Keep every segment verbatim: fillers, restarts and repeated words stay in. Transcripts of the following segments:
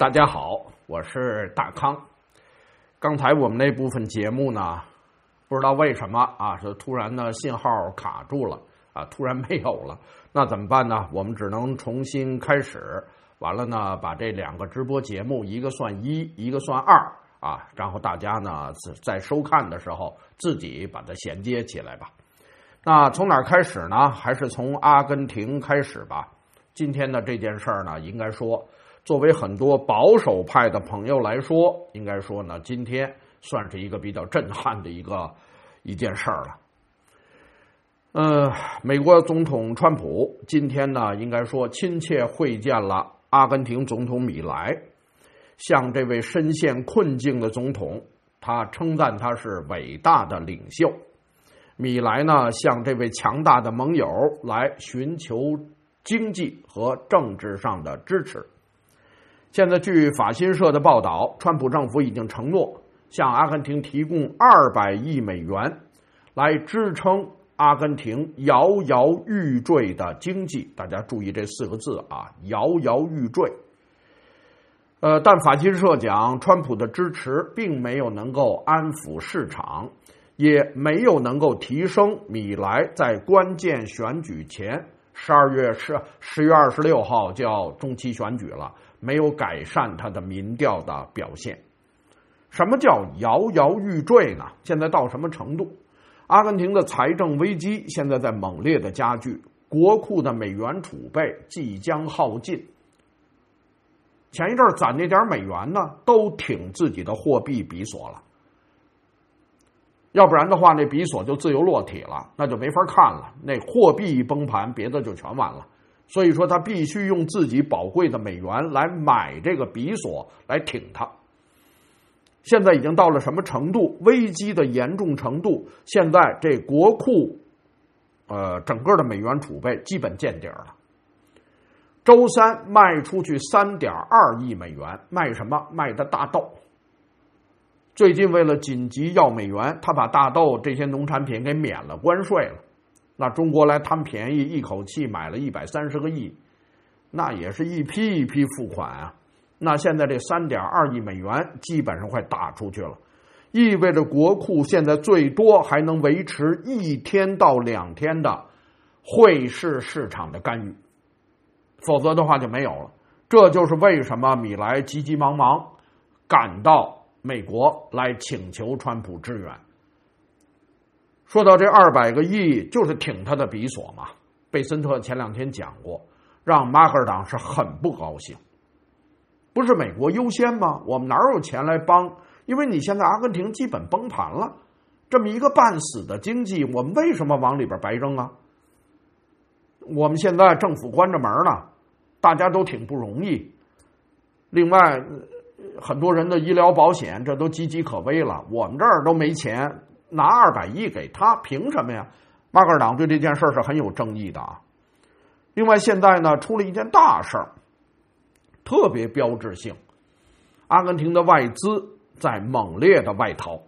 大家好，我是大康。刚才我们那部分节目呢，不知道为什么啊，是突然呢信号卡住了啊，突然没有了。那怎么办呢？我们只能重新开始。完了呢，把这两个直播节目，一个算一，一个算二啊，然后大家呢在收看的时候自己把它衔接起来吧。那从哪儿开始呢？还是从阿根廷开始吧。今天的这件事儿呢，应该说，作为很多保守派的朋友来说，应该说呢，今天算是一个比较震撼的一个一件事儿了。呃，美国总统川普今天呢，应该说亲切会见了阿根廷总统米莱，向这位深陷困境的总统，他称赞他是伟大的领袖。米莱呢，向这位强大的盟友来寻求经济和政治上的支持。现在据法新社的报道，川普政府已经承诺向阿根廷提供二百亿美元，来支撑阿根廷摇摇欲坠的经济。大家注意这四个字啊，摇摇欲坠。呃，但法新社讲，川普的支持并没有能够安抚市场，也没有能够提升米莱在关键选举前，十二月十十月二十六号就要中期选举了，没有改善他的民调的表现。什么叫摇摇欲坠呢？现在到什么程度？阿根廷的财政危机现在在猛烈的加剧，国库的美元储备即将耗尽。前一阵攒那点美元呢，都挺自己的货币比索了。要不然的话，那比索就自由落体了，那就没法看了。那货币一崩盘，别的就全完了。所以说，他必须用自己宝贵的美元来买这个比索，来挺它。现在已经到了什么程度？危机的严重程度，现在这国库，呃，整个的美元储备基本见底了。周三卖出去三点二亿美元，卖什么？卖的大豆。最近为了紧急要美元，他把大豆这些农产品给免了关税了。那中国来贪便宜，一口气买了一百三十个亿，那也是一批一批付款啊。那现在这三点二亿美元基本上快打出去了，意味着国库现在最多还能维持一天到两天的汇市市场的干预，否则的话就没有了。这就是为什么米莱急急忙忙赶到美国来请求川普支援。说到这二百个亿，就是挺他的比索嘛。贝森特前两天讲过，让马克尔党是很不高兴。不是美国优先吗？我们哪有钱来帮？因为你现在阿根廷基本崩盘了，这么一个半死的经济，我们为什么往里边白扔啊？我们现在政府关着门呢，大家都挺不容易。另外，很多人的医疗保险这都岌岌可危了，我们这儿都没钱，拿二百亿给他，凭什么呀？马克尔党对这件事是很有争议的啊。另外，现在呢出了一件大事儿，特别标志性，阿根廷的外资在猛烈的外逃，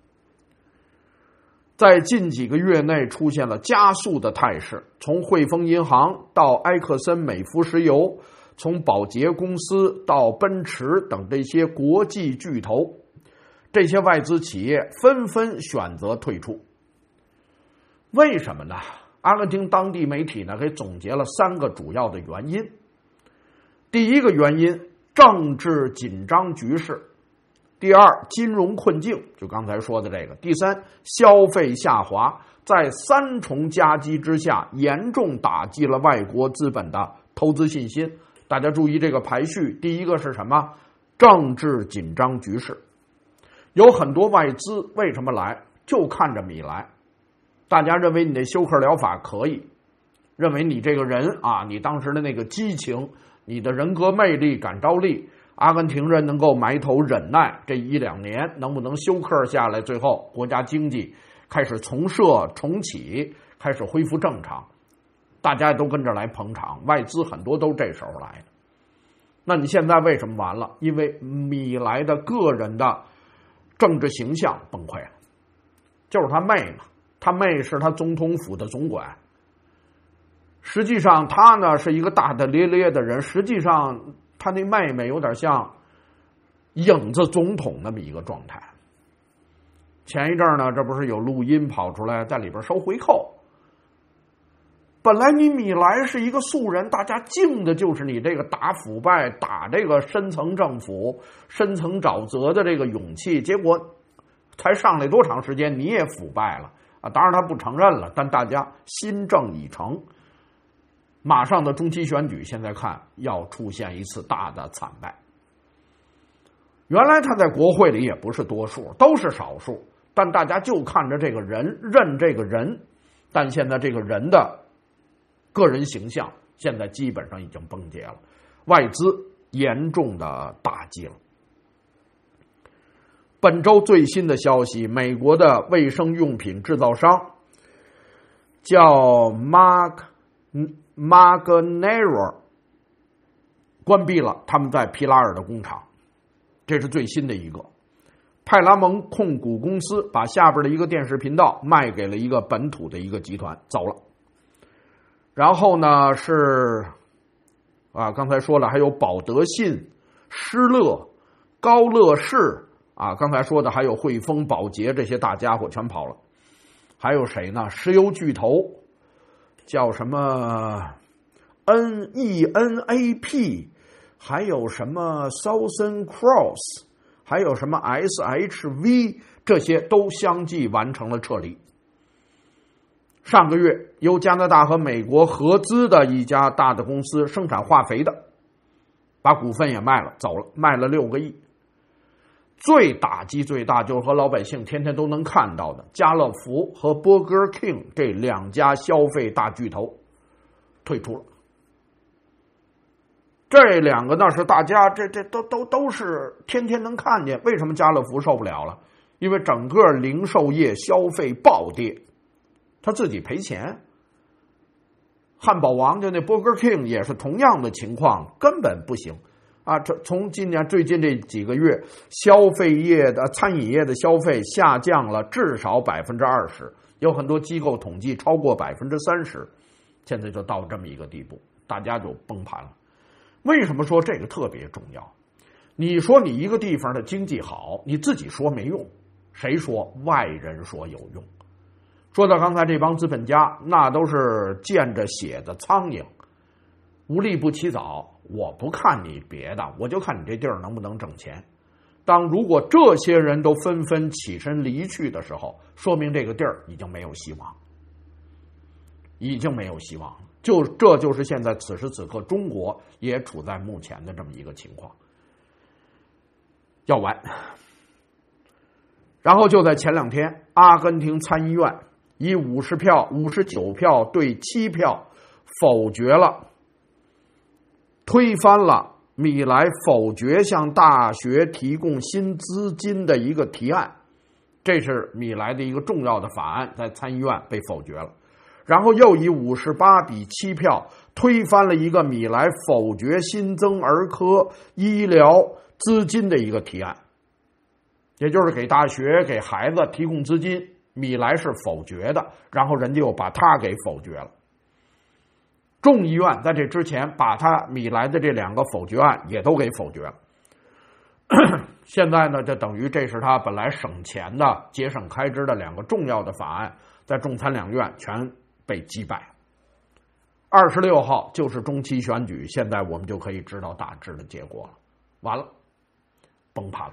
在近几个月内出现了加速的态势，从汇丰银行到埃克森美孚石油，从宝洁公司到奔驰等这些国际巨头，这些外资企业纷纷选择退出。为什么呢？阿根廷当地媒体呢给总结了三个主要的原因。第一个原因，政治紧张局势；第二，金融困境，就刚才说的这个；第三，消费下滑，在三重夹击之下，严重打击了外国资本的投资信心。大家注意这个排序，第一个是什么？政治紧张局势。有很多外资为什么来？就看着米莱，大家认为你的休克疗法可以，认为你这个人啊，你当时的那个激情，你的人格魅力、感召力，阿根廷人能够埋头忍耐这一两年，能不能休克下来？最后国家经济开始重设、重启，开始恢复正常，大家都跟着来捧场，外资很多都这时候来的。那你现在为什么完了？因为米莱的个人的政治形象崩溃了，就是他妹嘛，他妹是他总统府的总管。实际上他呢是一个大大咧咧的人，实际上他那妹妹有点像影子总统那么一个状态。前一阵呢，这不是有录音跑出来，在里边收回扣。本来你米莱是一个素人，大家敬的就是你这个打腐败、打这个深层政府、深层沼泽的这个勇气，结果才上来多长时间，你也腐败了啊！当然他不承认了，但大家心正已成。马上的中期选举，现在看要出现一次大的惨败。原来他在国会里也不是多数，都是少数，但大家就看着这个人，认这个人，但现在这个人的个人形象现在基本上已经崩解了，外资严重的打击了。本周最新的消息，美国的卫生用品制造商叫 Mark Magnero 关闭了他们在皮拉尔的工厂，这是最新的一个。派拉蒙控股公司把下边的一个电视频道卖给了一个本土的一个集团，走了。然后呢是啊，刚才说了，还有保德信、施乐、高乐士啊，刚才说的还有汇丰、宝洁这些大家伙全跑了。还有谁呢？石油巨头叫什么 N E N A P， 还有什么 Southern Cross， 还有什么 S H V， 这些都相继完成了撤离。上个月，由加拿大和美国合资的一家大的公司生产化肥的，把股份也卖了，走了，卖了六个亿。最打击最大就是和老百姓天天都能看到的家乐福和 Burger King 这两家消费大巨头退出了。这两个呢是大家这这都都都是天天能看见。为什么家乐福受不了了？因为整个零售业消费暴跌。他自己赔钱，汉堡王就那 Burger King 也是同样的情况，根本不行啊！这从今年最近这几个月，消费业的餐饮业的消费下降了至少百分之二十，有很多机构统计超过百分之三十，现在就到这么一个地步，大家就崩盘了。为什么说这个特别重要？你说你一个地方的经济好，你自己说没用，谁说？外人说有用。说到刚才这帮资本家，那都是见着血的苍蝇，无利不起早。我不看你别的，我就看你这地儿能不能挣钱。当如果这些人都纷纷起身离去的时候，说明这个地儿已经没有希望，已经没有希望了。就这就是现在此时此刻中国也处在目前的这么一个情况，要完。然后就在前两天，阿根廷参议院以五十票、五十九票对七票否决了，推翻了米莱否决向大学提供新资金的一个提案。这是米莱的一个重要的法案，在参议院被否决了。然后又以五十八比七票推翻了一个米莱否决新增儿科医疗资金的一个提案，也就是给大学给孩子提供资金。米莱是否决的，然后人家又把他给否决了。众议院在这之前把他米莱的这两个否决案也都给否决了。现在呢，就等于这是他本来省钱的、节省开支的两个重要的法案，在众参两院全被击败。二十六号就是中期选举，现在我们就可以知道大致的结果了。完了，崩盘了。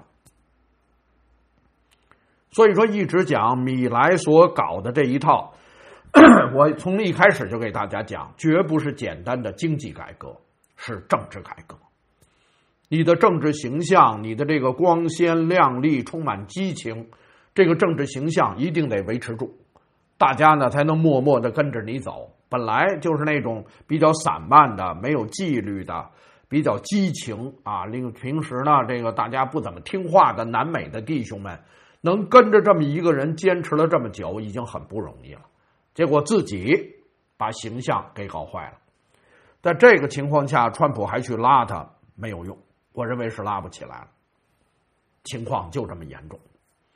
所以说一直讲米莱所搞的这一套，我从一开始就给大家讲，绝不是简单的经济改革，是政治改革。你的政治形象，你的这个光鲜亮丽、充满激情，这个政治形象一定得维持住，大家呢才能默默的跟着你走。本来就是那种比较散漫的、没有纪律的、比较激情啊，另平时呢这个大家不怎么听话的南美的弟兄们，能跟着这么一个人坚持了这么久，已经很不容易了。结果自己把形象给搞坏了。在这个情况下，川普还去拉他，没有用，我认为是拉不起来了。情况就这么严重。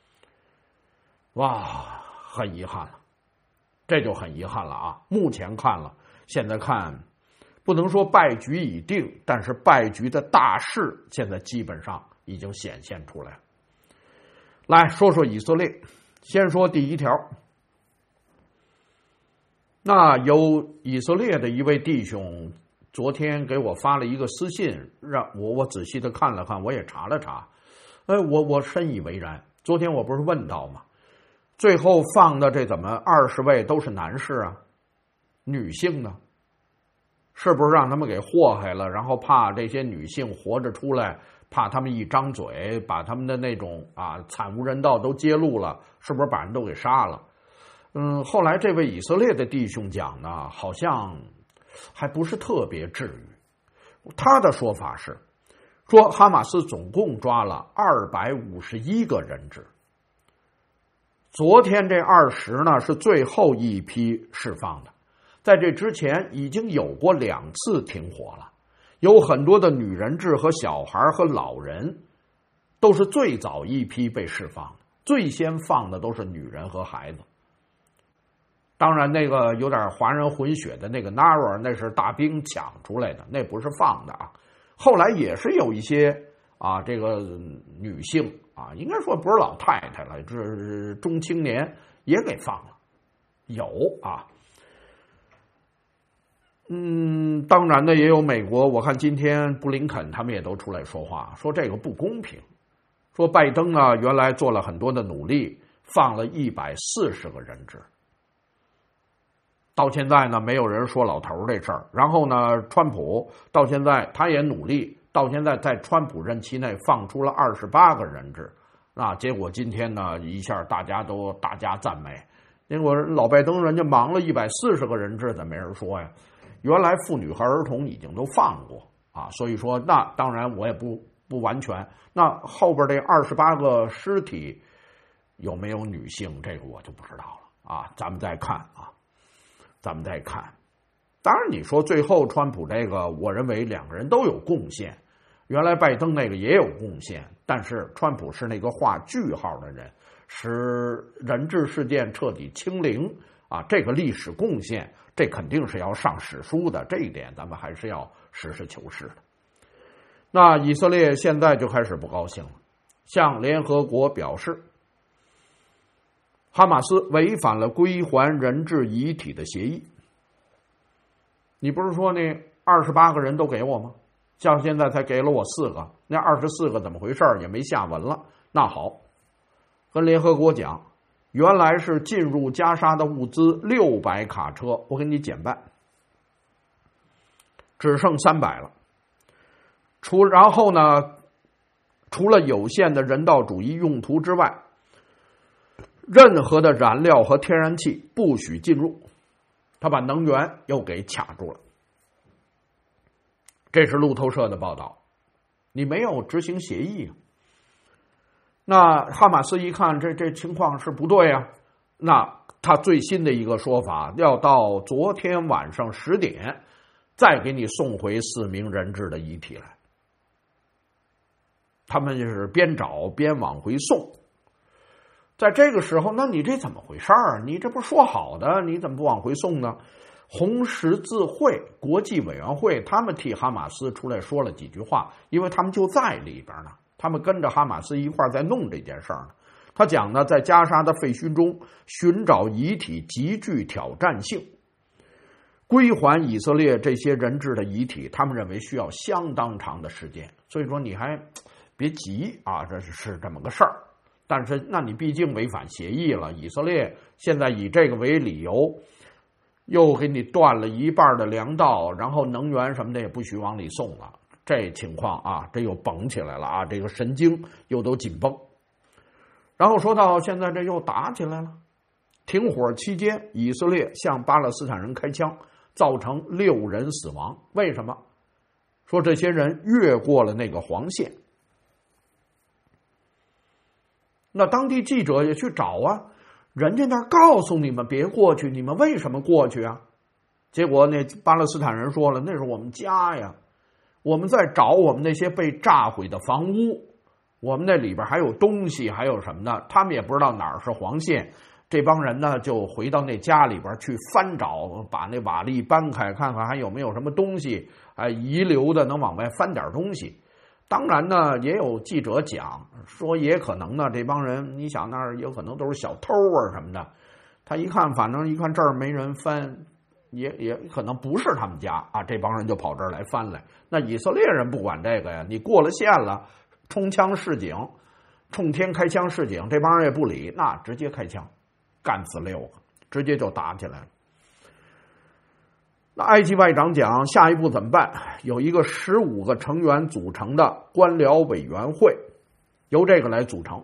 哇，很遗憾了，这就很遗憾了啊！目前看了，现在看，不能说败局已定，但是败局的大势现在基本上已经显现出来了。来说说以色列，先说第一条。那有以色列的一位弟兄昨天给我发了一个私信，让我我仔细的看了看，我也查了查，哎，我我深以为然。昨天我不是问到吗？最后放的这怎么二十位都是男士啊？女性呢？是不是让他们给祸害了？然后怕这些女性活着出来，怕他们一张嘴把他们的那种啊惨无人道都揭露了，是不是把人都给杀了？嗯，后来这位以色列的弟兄讲呢，好像还不是特别至于。他的说法是，说哈马斯总共抓了二百五十一个人质，昨天这二十呢是最后一批释放的，在这之前已经有过两次停火了，有很多的女人质和小孩和老人都是最早一批被释放的，最先放的都是女人和孩子。当然那个有点华人混血的那个 Nara 那是大兵抢出来的，那不是放的啊。后来也是有一些啊这个女性啊，应该说不是老太太了，这是中青年也给放了，有啊。嗯，当然呢也有美国，我看今天布林肯他们也都出来说话，说这个不公平，说拜登呢原来做了很多的努力，放了一百四十个人质。到现在呢，没有人说老头这事儿。然后呢，川普到现在他也努力，到现在在川普任期内放出了二十八个人质，啊，结果今天呢，一下大家都大加赞美。结果老拜登人家忙了一百四十个人质，怎么没人说呀？原来妇女和儿童已经都放过啊，所以说那当然我也不不完全。那后边这二十八个尸体有没有女性，这个我就不知道了啊，咱们再看啊。咱们再看，当然你说最后川普这个，我认为两个人都有贡献，原来拜登那个也有贡献，但是川普是那个画句号的人，使人质事件彻底清零啊，这个历史贡献，这肯定是要上史书的，这一点咱们还是要实事求是的。那以色列现在就开始不高兴了，向联合国表示，哈马斯违反了归还人质遗体的协议。你不是说那二十八个人都给我吗？像现在才给了我四个，那二十四个怎么回事也没下文了。那好，跟联合国讲，原来是进入加沙的物资六百卡车，我给你减半，只剩三百了。除然后呢，除了有限的人道主义用途之外，任何的燃料和天然气不许进入，他把能源又给卡住了。这是路透社的报道，你没有执行协议。那哈马斯一看这这情况是不对啊，那他最新的一个说法，要到昨天晚上十点再给你送回四名人质的遗体来。他们就是边找边往回送。在这个时候，那你这怎么回事儿？你这不说好的，你怎么不往回送呢？红十字会国际委员会他们替哈马斯出来说了几句话，因为他们就在里边呢，他们跟着哈马斯一块在弄这件事儿呢。他讲呢，在加沙的废墟中寻找遗体极具挑战性，归还以色列这些人质的遗体，他们认为需要相当长的时间。所以说你还别急啊，这是是这么个事儿。但是那你毕竟违反协议了，以色列现在以这个为理由，又给你断了一半的粮道，然后能源什么的也不许往里送了，这情况啊，这又绷起来了啊，这个神经又都紧绷。然后说到现在这又打起来了，停火期间以色列向巴勒斯坦人开枪，造成六人死亡。为什么？说这些人越过了那个黄线。那当地记者也去找啊，人家那儿告诉你们别过去，你们为什么过去啊？结果那巴勒斯坦人说了，那是我们家呀，我们在找我们那些被炸毁的房屋，我们那里边还有东西，还有什么呢？他们也不知道哪儿是黄线，这帮人呢就回到那家里边去翻找，把那瓦砾搬开，看看还有没有什么东西，哎，遗留的能往外翻点东西。 当然呢，也有记者讲说，也可能呢，这帮人，你想那儿有可能都是小偷啊什么的。他一看，反正一看这儿没人翻，也也可能不是他们家啊，这帮人就跑这儿来翻来。那以色列人不管这个呀，你过了线了，冲枪示警，冲天开枪示警，这帮人也不理，那直接开枪，干死六个，直接就打起来了。那埃及外长讲，下一步怎么办？有一个十五个成员组成的官僚委员会，由这个来组成。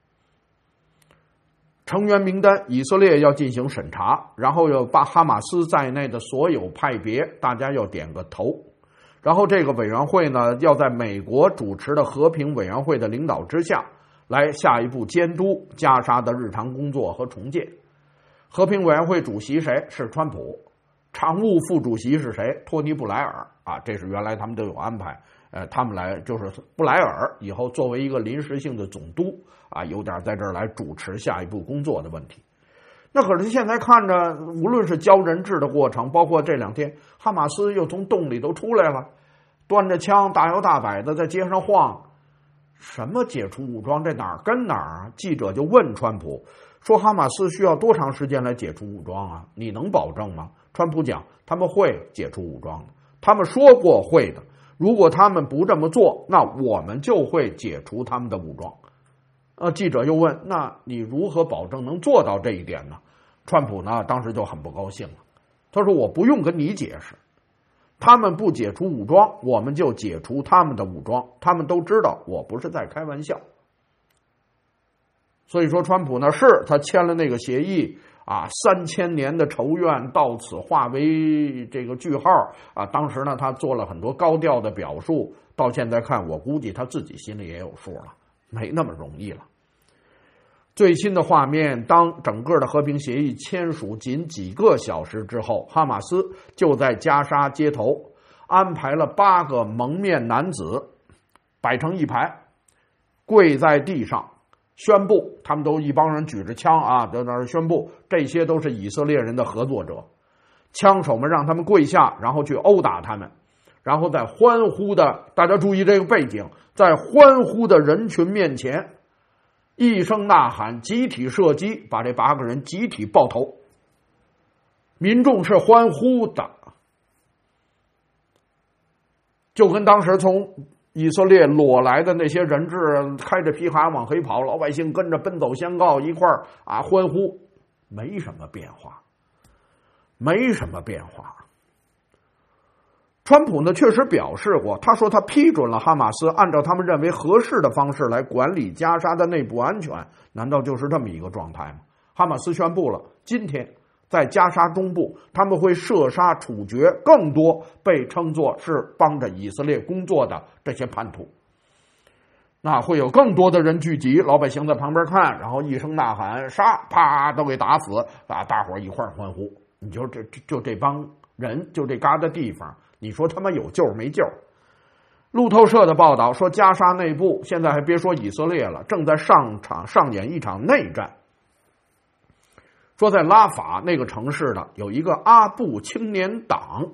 成员名单，以色列要进行审查，然后要把哈马斯在内的所有派别，大家要点个头。然后这个委员会呢，要在美国主持的和平委员会的领导之下，来下一步监督加沙的日常工作和重建。和平委员会主席谁？是川普。常务副主席是谁？托尼布莱尔啊，这是原来他们都有安排，呃，他们来就是布莱尔以后作为一个临时性的总督啊，有点在这儿来主持下一步工作的问题。那可是现在看着，无论是交人质的过程，包括这两天哈马斯又从洞里都出来了，端着枪大摇大摆的在街上晃，什么解除武装，这哪儿跟哪儿啊？记者就问川普说，哈马斯需要多长时间来解除武装啊？你能保证吗？川普讲，他们会解除武装的，他们说过会的。如果他们不这么做，那我们就会解除他们的武装。呃，记者又问，那你如何保证能做到这一点呢？川普呢，当时就很不高兴了，他说：“我不用跟你解释，他们不解除武装，我们就解除他们的武装，他们都知道我不是在开玩笑。”所以说，川普呢，是他签了那个协议。啊，三千年的仇怨到此化为这个句号啊！当时呢，他做了很多高调的表述，到现在看，我估计他自己心里也有数了，没那么容易了。最新的画面，当整个的和平协议签署仅几个小时之后，哈马斯就在加沙街头安排了八个蒙面男子摆成一排，跪在地上。宣布，他们都一帮人举着枪啊，在那儿宣布，这些都是以色列人的合作者。枪手们让他们跪下，然后去殴打他们，然后在欢呼的，大家注意这个背景，在欢呼的人群面前，一声呐喊，集体射击，把这八个人集体爆头。民众是欢呼的，就跟当时从以色列裸来的那些人质开着皮卡往回跑，老百姓跟着奔走相告，一块儿啊欢呼，没什么变化，没什么变化。川普呢确实表示过，他说他批准了哈马斯按照他们认为合适的方式来管理加沙的内部安全，难道就是这么一个状态吗？哈马斯宣布了，今天在加沙中部，他们会射杀处决更多被称作是帮着以色列工作的这些叛徒。那会有更多的人聚集，老百姓在旁边看，然后一声呐喊，杀，啪，都给打死啊！大伙儿一块儿欢呼。你就这就这帮人，就这疙瘩地方，你说他妈有救没救？路透社的报道说，加沙内部现在还别说以色列了，正在上场上演一场内战。说在拉法那个城市的有一个阿布青年党，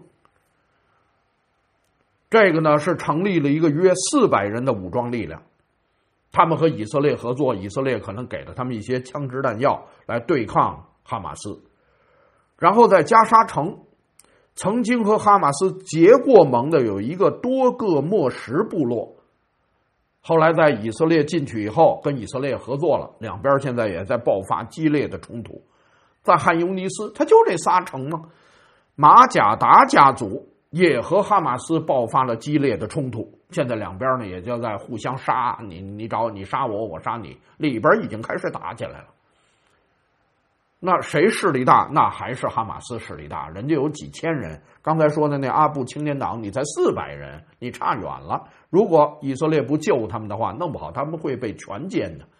这个呢是成立了一个约四百人的武装力量，他们和以色列合作，以色列可能给了他们一些枪支弹药来对抗哈马斯。然后在加沙城，曾经和哈马斯结过盟的有一个多个莫什部落，后来在以色列进去以后跟以色列合作了，两边现在也在爆发激烈的冲突。在汉尤尼斯，他就这仨城吗？马贾达家族也和哈马斯爆发了激烈的冲突，现在两边呢也就在互相杀，你你找你杀我，我杀你，里边已经开始打起来了。那谁势力大？那还是哈马斯势力大，人家有几千人。刚才说的那阿布青年党，你才四百人，你差远了。如果以色列不救他们的话，弄不好他们会被全歼的。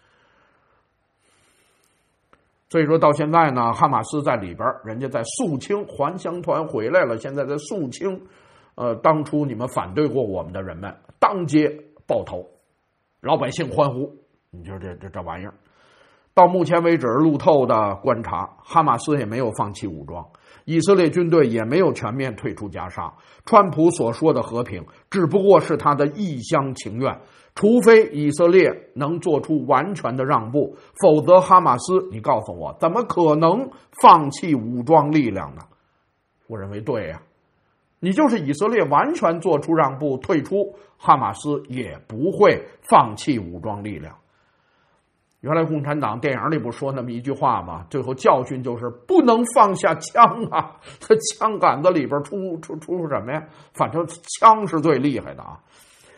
所以说到现在呢，哈马斯在里边，人家在肃清，还乡团回来了，现在在肃清，呃，当初你们反对过我们的人们，当街爆头，老百姓欢呼，你说这这这玩意儿。到目前为止，路透的观察，哈马斯也没有放弃武装， 以色列军队也没有全面退出加沙。川普所说的和平只不过是他的一厢情愿，除非以色列能做出完全的让步，否则哈马斯，你告诉我，怎么可能放弃武装力量呢？我认为对呀、啊，你就是以色列完全做出让步退出，哈马斯也不会放弃武装力量。原来共产党电影里不说那么一句话吗？最后教训就是不能放下枪啊！这枪杆子里边出出出什么呀？反正枪是最厉害的啊！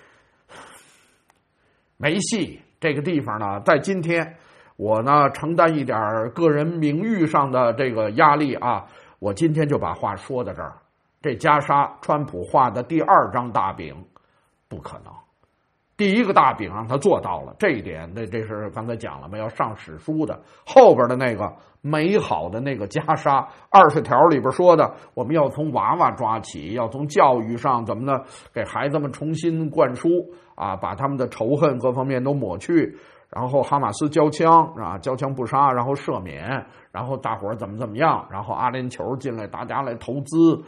没戏。这个地方呢，在今天我呢承担一点个人名誉上的这个压力啊，我今天就把话说到这儿。这加沙川普画的第二张大饼不可能。第一个大饼让他做到了，这一点，这这是刚才讲了嘛，要上史书的。后边的那个美好的那个加沙二十条里边说的，我们要从娃娃抓起，要从教育上怎么呢，给孩子们重新灌输啊，把他们的仇恨各方面都抹去。然后哈马斯交枪啊，交枪不杀，然后赦免，然后大伙儿怎么怎么样，然后阿联酋进来，大家来投资。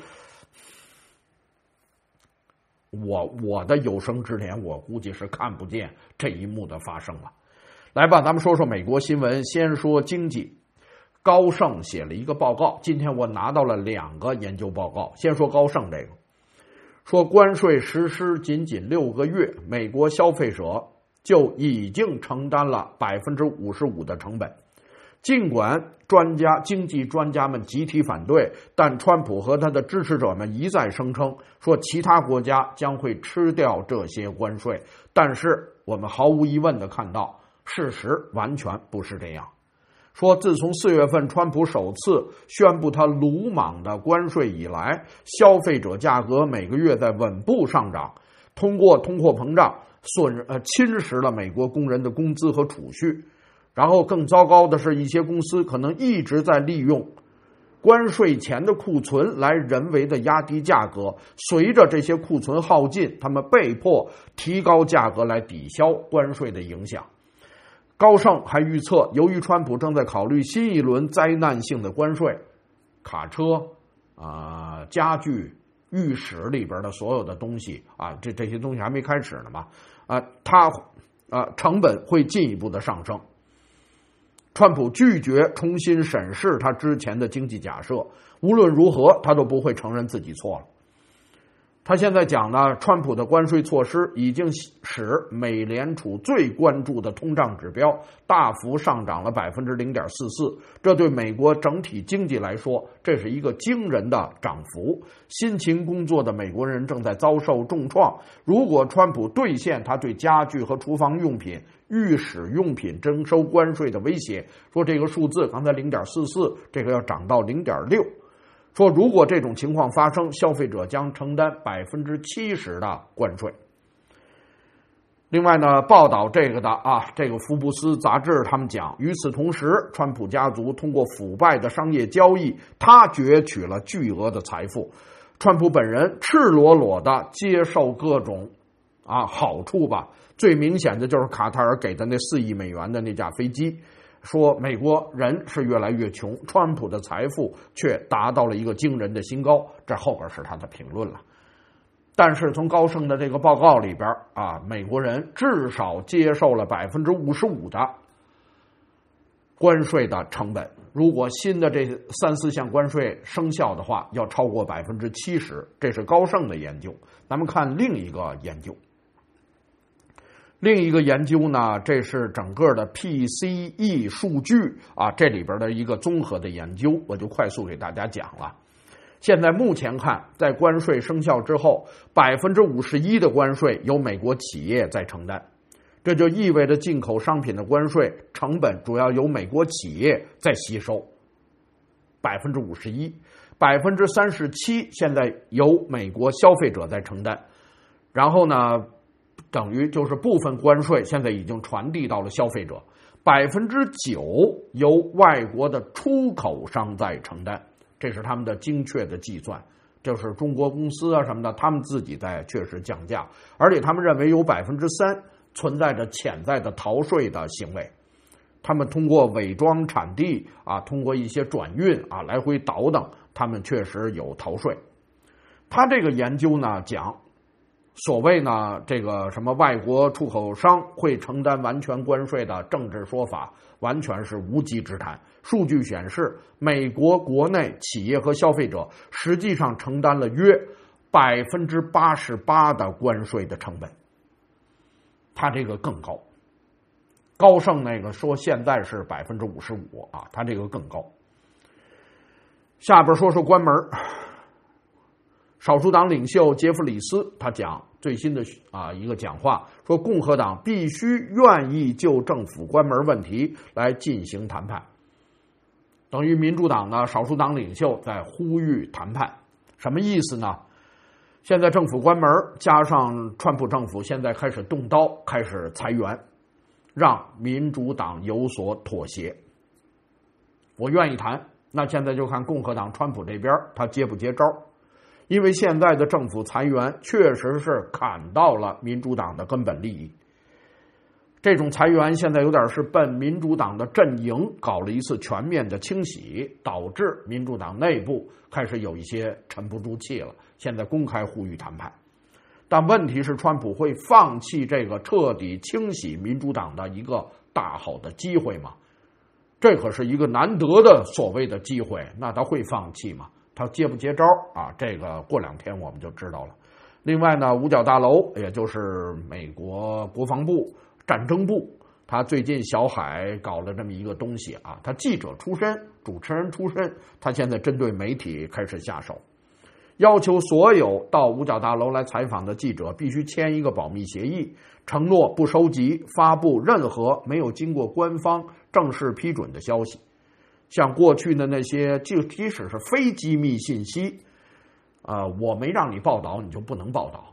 我我的有生之年，我估计是看不见这一幕的发生了。来吧，咱们说说美国新闻。先说经济，高盛写了一个报告，今天我拿到了两个研究报告。先说高盛这个，说关税实施仅仅六个月，美国消费者就已经承担了百分之五十五的成本。尽管专家、经济专家们集体反对，但川普和他的支持者们一再声称说其他国家将会吃掉这些关税。但是我们毫无疑问地看到，事实完全不是这样。说自从四月份川普首次宣布他鲁莽的关税以来，消费者价格每个月在稳步上涨，通过通货膨胀损呃侵蚀了美国工人的工资和储蓄。然后更糟糕的是，一些公司可能一直在利用关税前的库存来人为的压低价格，随着这些库存耗尽，他们被迫提高价格来抵消关税的影响。高盛还预测，由于川普正在考虑新一轮灾难性的关税，卡车啊、呃、家具、浴室里边的所有的东西啊，这这些东西还没开始呢嘛，啊，它啊成本会进一步的上升。川普拒绝重新审视他之前的经济假设，无论如何他都不会承认自己错了。他现在讲呢，川普的关税措施已经使美联储最关注的通胀指标大幅上涨了 百分之零点四四， 这对美国整体经济来说，这是一个惊人的涨幅。辛勤工作的美国人正在遭受重创。如果川普兑现他对家具和厨房用品、浴室用品征收关税的威胁，说这个数字刚才 零点四四， 这个要涨到 零点六，说如果这种情况发生，消费者将承担 百分之七十 的关税。另外呢，报道这个的啊，这个福布斯杂志他们讲，与此同时，川普家族通过腐败的商业交易，他攫取了巨额的财富。川普本人赤裸裸的接受各种啊好处吧，最明显的就是卡塔尔给的那四亿美元的那架飞机。说美国人是越来越穷，川普的财富却达到了一个惊人的新高，这后边是他的评论了。但是从高盛的这个报告里边啊，美国人至少接受了 百分之五十五 的关税的成本，如果新的这三四项关税生效的话，要超过 百分之七十， 这是高盛的研究。咱们看另一个研究。另一个研究呢，这是整个的 P C E 数据啊，这里边的一个综合的研究，我就快速给大家讲了。现在目前看，在关税生效之后 百分之五十一 的关税由美国企业在承担，这就意味着进口商品的关税成本主要由美国企业在吸收 百分之五十一， 百分之三十七 现在由美国消费者在承担。然后呢，等于就是部分关税现在已经传递到了消费者， 百分之九 由外国的出口商在承担，这是他们的精确的计算，就是中国公司啊什么的，他们自己在确实降价，而且他们认为有 百分之三 存在着潜在的逃税的行为。 他们通过伪装产地啊，通过一些转运啊，来回倒腾，他们确实有逃税。他这个研究呢讲，所谓呢这个什么外国出口商会承担完全关税的政治说法，完全是无稽之谈。数据显示，美国国内企业和消费者实际上承担了约百分之八十八的关税的成本，他这个更高。高盛那个说现在是百分之五十五啊，他这个更高。下边说说关门。少数党领袖杰弗里斯他讲最新的啊一个讲话，说共和党必须愿意就政府关门问题来进行谈判，等于民主党的少数党领袖在呼吁谈判。什么意思呢？现在政府关门，加上川普政府现在开始动刀，开始裁员，让民主党有所妥协。我愿意谈，那现在就看共和党川普这边他接不接招。因为现在的政府裁员确实是砍到了民主党的根本利益，这种裁员现在有点是奔民主党的阵营搞了一次全面的清洗，导致民主党内部开始有一些沉不住气了，现在公开呼吁谈判。但问题是，川普会放弃这个彻底清洗民主党的一个大好的机会吗？这可是一个难得的所谓的机会，那他会放弃吗？他接不接招啊？这个过两天我们就知道了。另外呢，五角大楼，也就是美国国防部战争部，他最近小海搞了这么一个东西啊，他记者出身，主持人出身，他现在针对媒体开始下手，要求所有到五角大楼来采访的记者必须签一个保密协议，承诺不收集、发布任何没有经过官方正式批准的消息。像过去的那些，就即使是非机密信息，呃，我没让你报道，你就不能报道，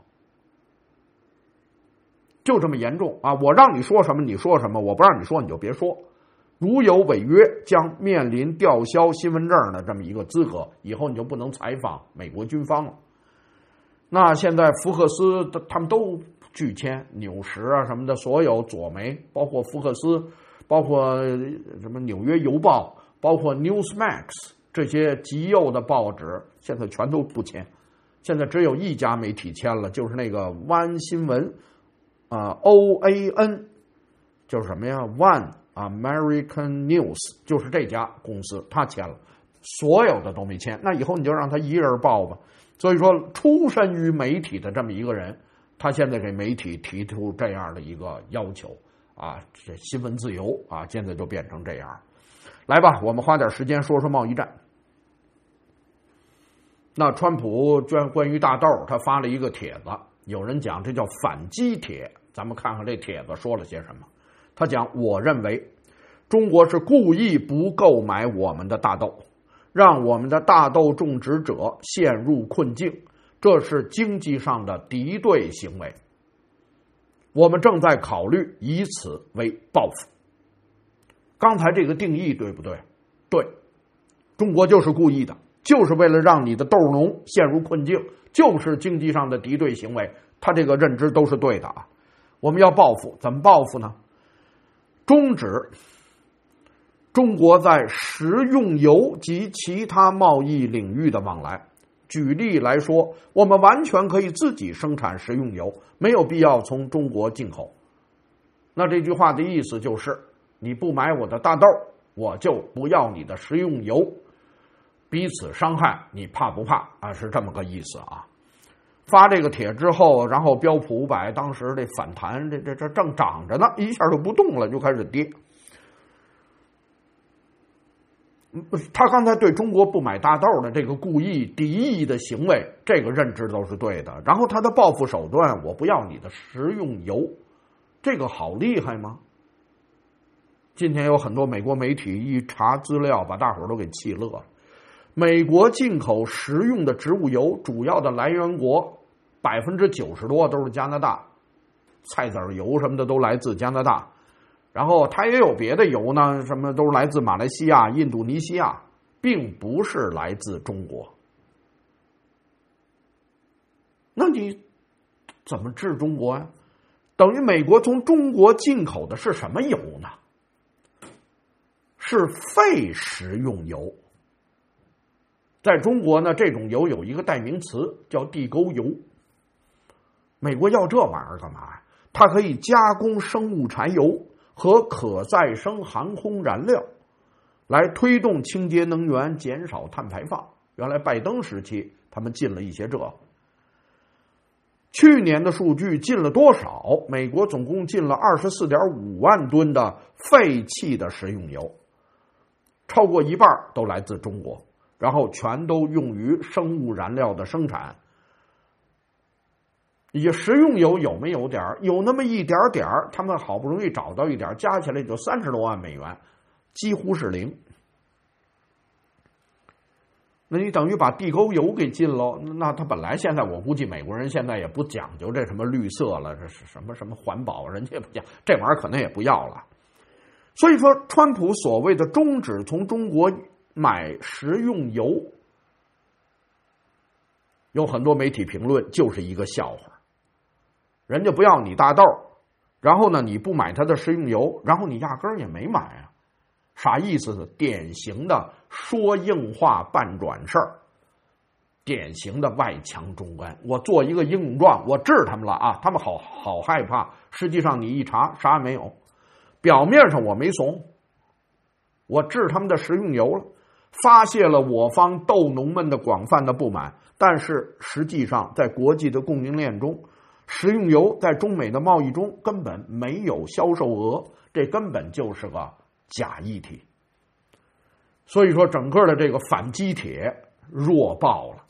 就这么严重啊！我让你说什么你说什么，我不让你说你就别说。如有违约，将面临吊销身份证的这么一个资格，以后你就不能采访美国军方了。那现在福克斯他们都拒签，纽时啊什么的，所有左媒，包括福克斯，包括什么纽约邮报，包括 Newsmax 这些极右的报纸，现在全都不签。现在只有一家媒体签了，就是那个湾新闻，啊、呃、O A N， 就是什么呀 ？One American News， 就是这家公司，他签了，所有的都没签。那以后你就让他一人报吧。所以说，出身于媒体的这么一个人，他现在给媒体提出这样的一个要求啊，这新闻自由啊，现在就变成这样。来吧，我们花点时间说说贸易战。那川普关于大豆，他发了一个帖子，有人讲这叫反击帖，咱们看看这帖子说了些什么。他讲，我认为中国是故意不购买我们的大豆，让我们的大豆种植者陷入困境，这是经济上的敌对行为。我们正在考虑以此为报复。刚才这个定义对不对？对，中国就是故意的，就是为了让你的豆农陷入困境，就是经济上的敌对行为，他这个认知都是对的啊。我们要报复，怎么报复呢？终止中国在食用油及其他贸易领域的往来。举例来说，我们完全可以自己生产食用油，没有必要从中国进口。那这句话的意思就是，你不买我的大豆，我就不要你的食用油，彼此伤害，你怕不怕啊？是这么个意思啊。发这个帖之后，然后标普五百当时这反弹，这这这正涨着呢，一下就不动了，就开始跌。他刚才对中国不买大豆的这个故意敌意的行为，这个认知都是对的。然后他的报复手段，我不要你的食用油，这个好厉害吗？今天有很多美国媒体一查资料，把大伙儿都给气乐了。美国进口食用的植物油主要的来源国百分之九十多都是加拿大，菜籽油什么的都来自加拿大。然后它也有别的油呢，什么都是来自马来西亚、印度尼西亚，并不是来自中国。那你怎么治中国呀？等于美国从中国进口的是什么油呢？ 是废食用油。在中国呢，这种油有一个代名词叫地沟油。美国要这玩意儿干嘛呀？它可以加工生物柴油和可再生航空燃料，来推动清洁能源，减少碳排放。原来拜登时期他们进了一些这个。去年的数据进了多少？美国总共进了 二十四点五万吨的废弃的食用油，超过一半都来自中国，然后全都用于生物燃料的生产。也食用油有没有点儿？有那么一点点儿，他们好不容易找到一点，加起来就三十多万美元，几乎是零。那你等于把地沟油给禁了，那他本来现在我估计美国人现在也不讲究这什么绿色了，这是什么什么环保，人家也不讲，这玩意儿可能也不要了。所以说，川普所谓的终止从中国买食用油，有很多媒体评论就是一个笑话。人家不要你大豆，然后呢你不买他的食用油，然后你压根儿也没买啊，啥意思？典型的说硬话办软事儿，典型的外强中干。我做一个硬状，我治他们了啊，他们好好害怕。实际上你一查，啥也没有。表面上我没怂，我治他们的食用油了，发泄了我方豆农们的广泛的不满。但是实际上，在国际的供应链中，食用油在中美的贸易中根本没有销售额，这根本就是个假议题。所以说，整个的这个反击帖弱爆了。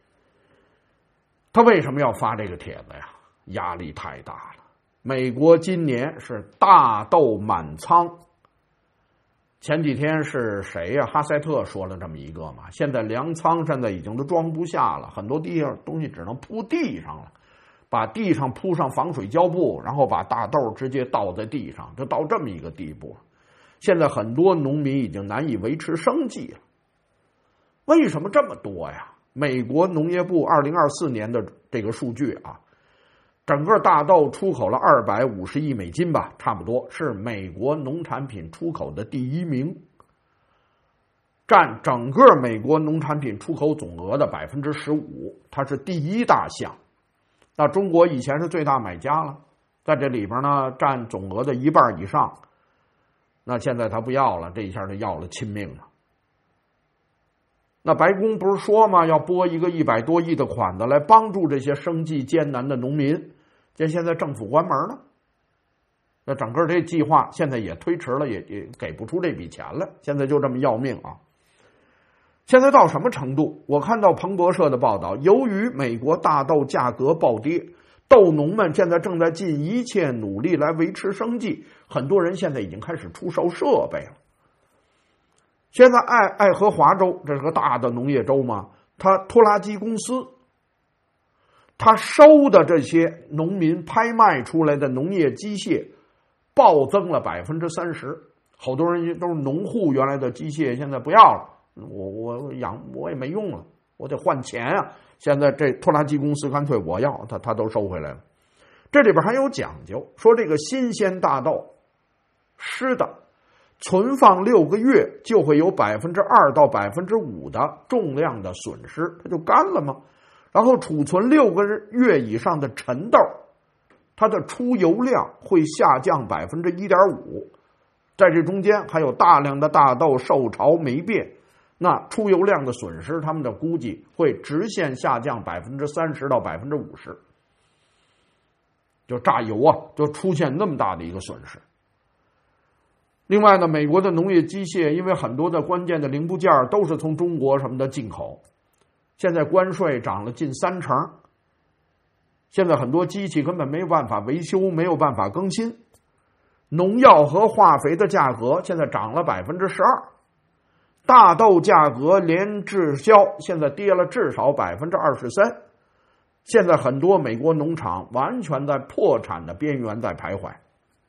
他为什么要发这个帖子呀？压力太大了。美国今年是大豆满仓。前几天是谁呀？哈塞特说了这么一个嘛。现在粮仓现在已经都装不下了，很多地方东西只能铺地上了。把地上铺上防水胶布，然后把大豆直接倒在地上，就到这么一个地步。现在很多农民已经难以维持生计了。为什么这么多呀？美国农业部二零二四年的这个数据啊，整个大豆出口了二百五十亿美金吧，差不多是美国农产品出口的第一名，占整个美国农产品出口总额的 百分之十五， 它是第一大项。那中国以前是最大买家了，在这里边呢占总额的一半以上，那现在他不要了，这一下就要了亲命了。那白宫不是说吗？要拨一个一百多亿的款子来帮助这些生计艰难的农民，这现在政府关门了，那整个这计划现在也推迟了，也也给不出这笔钱了，现在就这么要命啊。现在到什么程度？我看到彭博社的报道，由于美国大豆价格暴跌，豆农们现在正在尽一切努力来维持生计，很多人现在已经开始出售设备了。现在爱爱荷华州，这是个大的农业州嘛，它拖拉机公司，它收的这些农民拍卖出来的农业机械暴增了 百分之三十， 好多人都是农户原来的机械现在不要了，我我养我也没用了，我得换钱啊！现在这拖拉机公司干脆我要，他他都收回来了。这里边还有讲究，说这个新鲜大豆湿的存放六个月就会有百分之二到百分之五的重量的损失，它就干了吗？然后储存六个月以上的陈豆，它的出油量会下降百分之一点五，在这中间还有大量的大豆受潮霉变。那出油量的损失，他们的估计会直线下降百分之三十到百分之五十，就榨油啊，就出现那么大的一个损失。另外呢，美国的农业机械，因为很多的关键的零部件都是从中国什么的进口，现在关税涨了近三成，现在很多机器根本没有办法维修，没有办法更新。农药和化肥的价格现在涨了百分之十二。大豆价格连滞销，现在跌了至少百分之二十三。现在很多美国农场完全在破产的边缘在徘徊。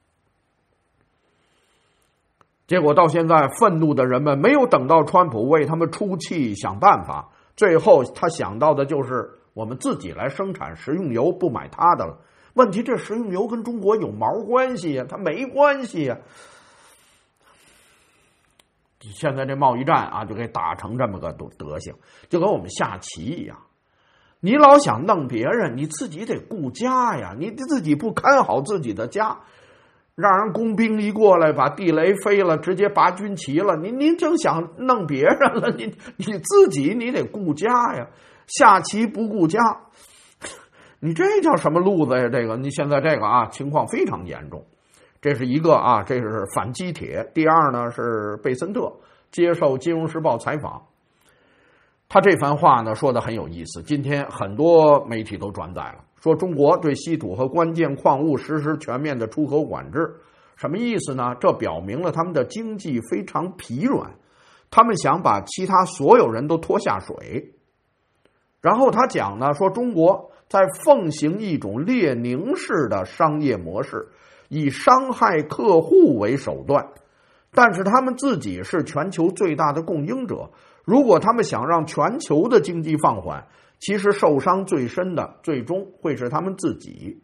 结果到现在，愤怒的人们没有等到川普为他们出气想办法，最后他想到的就是我们自己来生产食用油，不买他的了。问题这食用油跟中国有毛关系呀？它没关系呀。 现在这贸易战啊，就给打成这么个德行，就跟我们下棋一样。你老想弄别人，你自己得顾家呀，你自己不看好自己的家，让人工兵一过来把地雷飞了，直接拔军旗了，你你正想弄别人了，你你自己你得顾家呀，下棋不顾家，你这叫什么路子呀？这个你现在这个啊情况非常严重，这是一个啊，这是反击帖。第二呢是贝森特接受《金融时报》采访。他这番话呢说的很有意思，今天很多媒体都转载了，说中国对稀土和关键矿物实施全面的出口管制，什么意思呢？这表明了他们的经济非常疲软，他们想把其他所有人都拖下水。然后他讲呢，说中国在奉行一种列宁式的商业模式，以伤害客户为手段，但是他们自己是全球最大的供应者。如果他们想让全球的经济放缓，其实受伤最深的最终会是他们自己。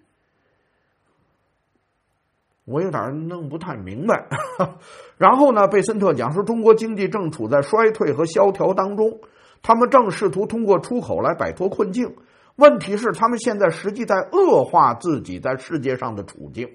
我有点弄不太明白。然后呢，贝森特讲说，中国经济正处在衰退和萧条当中，他们正试图通过出口来摆脱困境。问题是，他们现在实际在恶化自己在世界上的处境。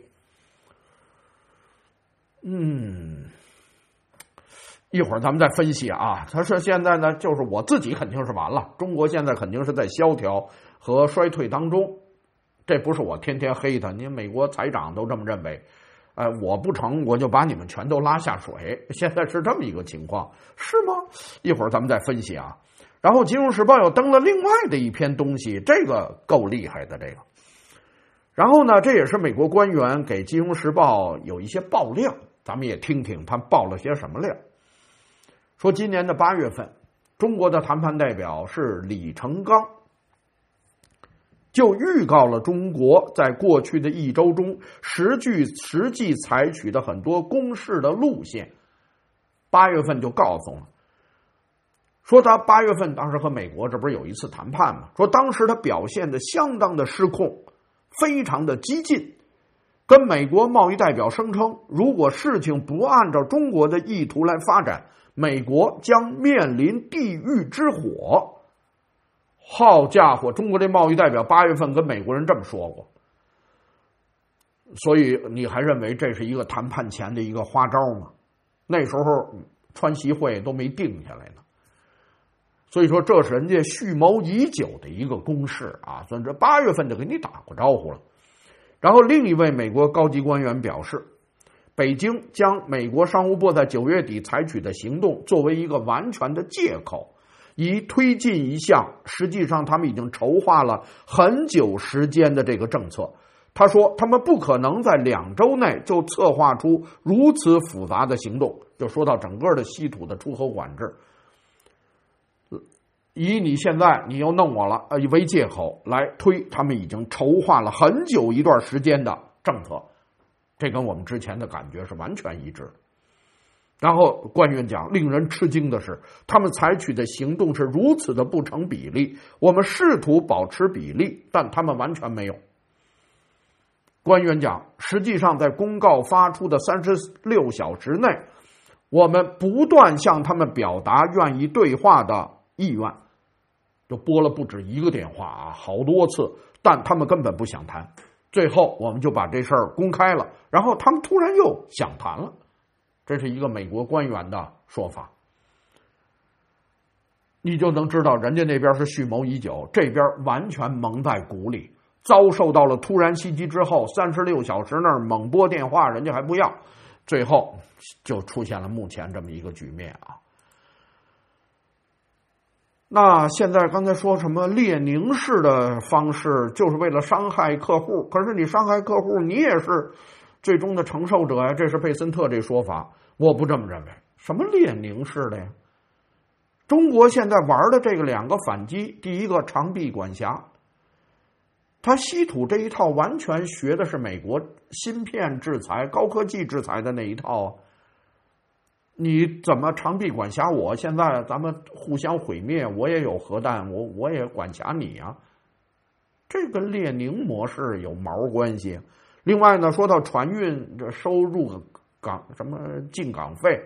嗯。一会儿咱们再分析啊，他说现在呢，就是我自己肯定是完了，中国现在肯定是在萧条和衰退当中，这不是我天天黑他，你美国财长都这么认为，呃，我不成我就把你们全都拉下水，现在是这么一个情况，是吗？一会儿咱们再分析啊。然后《金融时报》又登了另外的一篇东西，这个够厉害的这个。然后呢，这也是美国官员给《金融时报》有一些爆料，咱们也听听他爆了些什么料。说今年的八月份，中国的谈判代表是李成钢，就预告了中国在过去的一周中实际实际采取的很多攻势的路线。八月份就告诉了，说他八月份当时和美国这不是有一次谈判吗？说当时他表现的相当的失控，非常的激进，跟美国贸易代表声称，如果事情不按照中国的意图来发展，美国将面临地狱之火。好家伙，中国这贸易代表八月份跟美国人这么说过，所以你还认为这是一个谈判前的一个花招吗？那时候川习会都没定下来呢，所以说这是人家蓄谋已久的一个攻势啊，所以这八月份就给你打过招呼了。然后另一位美国高级官员表示，北京将美国商务部在九月底采取的行动作为一个完全的借口，以推进一项实际上他们已经筹划了很久时间的这个政策。他说他们不可能在两周内就策划出如此复杂的行动，就说到整个的稀土的出口管制，以你现在你又弄我了为借口来推他们已经筹划了很久一段时间的政策，这跟我们之前的感觉是完全一致的。然后官员讲，令人吃惊的是，他们采取的行动是如此的不成比例，我们试图保持比例，但他们完全没有。官员讲，实际上在公告发出的三十六小时内，我们不断向他们表达愿意对话的意愿，就拨了不止一个电话啊，好多次，但他们根本不想谈。最后我们就把这事儿公开了，然后他们突然又想谈了，这是一个美国官员的说法。你就能知道人家那边是蓄谋已久，这边完全蒙在鼓里，遭受到了突然袭击之后，三十六小时那儿猛拨电话，人家还不要，最后就出现了目前这么一个局面啊。那现在刚才说什么列宁式的方式就是为了伤害客户，可是你伤害客户你也是最终的承受者呀，这是贝森特这说法，我不这么认为。什么列宁式的呀？中国现在玩的这个两个反击，第一个长臂管辖，他稀土这一套完全学的是美国芯片制裁、高科技制裁的那一套啊。你怎么长臂管辖我？现在咱们互相毁灭，我也有核弹，我我也管辖你啊，这跟列宁模式有毛关系？另外呢，说到船运这收入港什么进港费，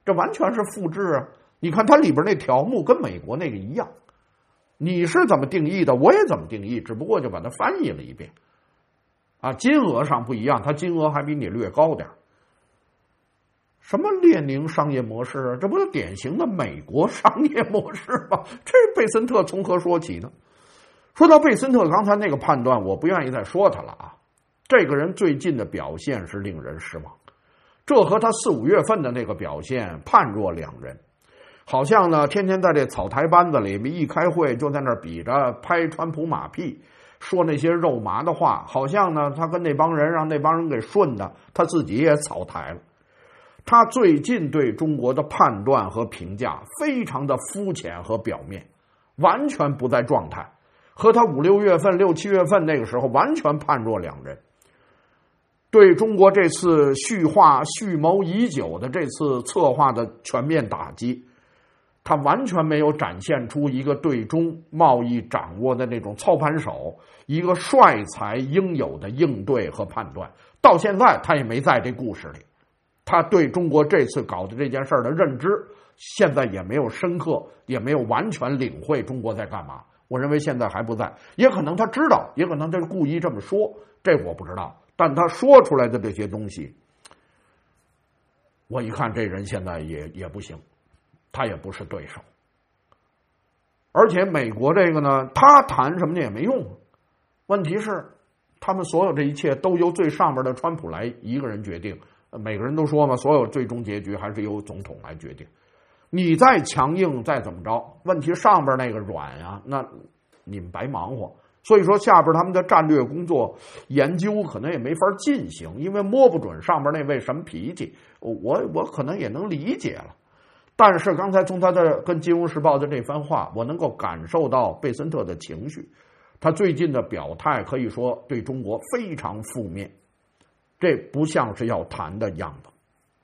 这完全是复制啊！你看它里边那条目跟美国那个一样，你是怎么定义的，我也怎么定义，只不过就把它翻译了一遍。啊，金额上不一样，它金额还比你略高点。什么列宁商业模式啊？这不是典型的美国商业模式吗？这贝森特从何说起呢？说到贝森特刚才那个判断，我不愿意再说他了啊。这个人最近的表现是令人失望，这和他四五月份的那个表现判若两人。好像呢，天天在这草台班子里面一开会就在那儿比着拍川普马屁，说那些肉麻的话，好像呢他跟那帮人让那帮人给顺的，他自己也草台了。他最近对中国的判断和评价非常的肤浅和表面，完全不在状态，和他五六月份、六七月份那个时候完全判若两人。对中国这次蓄化、蓄谋已久的这次策划的全面打击，他完全没有展现出一个对中贸易掌握的那种操盘手，一个帅才应有的应对和判断。到现在他也没在这故事里，他对中国这次搞的这件事的认知，现在也没有深刻，也没有完全领会中国在干嘛。我认为现在还不在，也可能他知道，也可能他是故意这么说，这我不知道。但他说出来的这些东西，我一看这人现在也也不行，他也不是对手。而且美国这个呢，他谈什么的也没用。问题是，他们所有这一切都由最上面的川普来一个人决定。每个人都说嘛，所有最终结局还是由总统来决定。你再强硬再怎么着，问题上边那个软啊，那你们白忙活。所以说下边他们的战略工作研究可能也没法进行，因为摸不准上边那位什么脾气，我我可能也能理解了。但是刚才从他的跟《金融时报》的这番话，我能够感受到贝森特的情绪，他最近的表态可以说对中国非常负面，这不像是要谈的样子。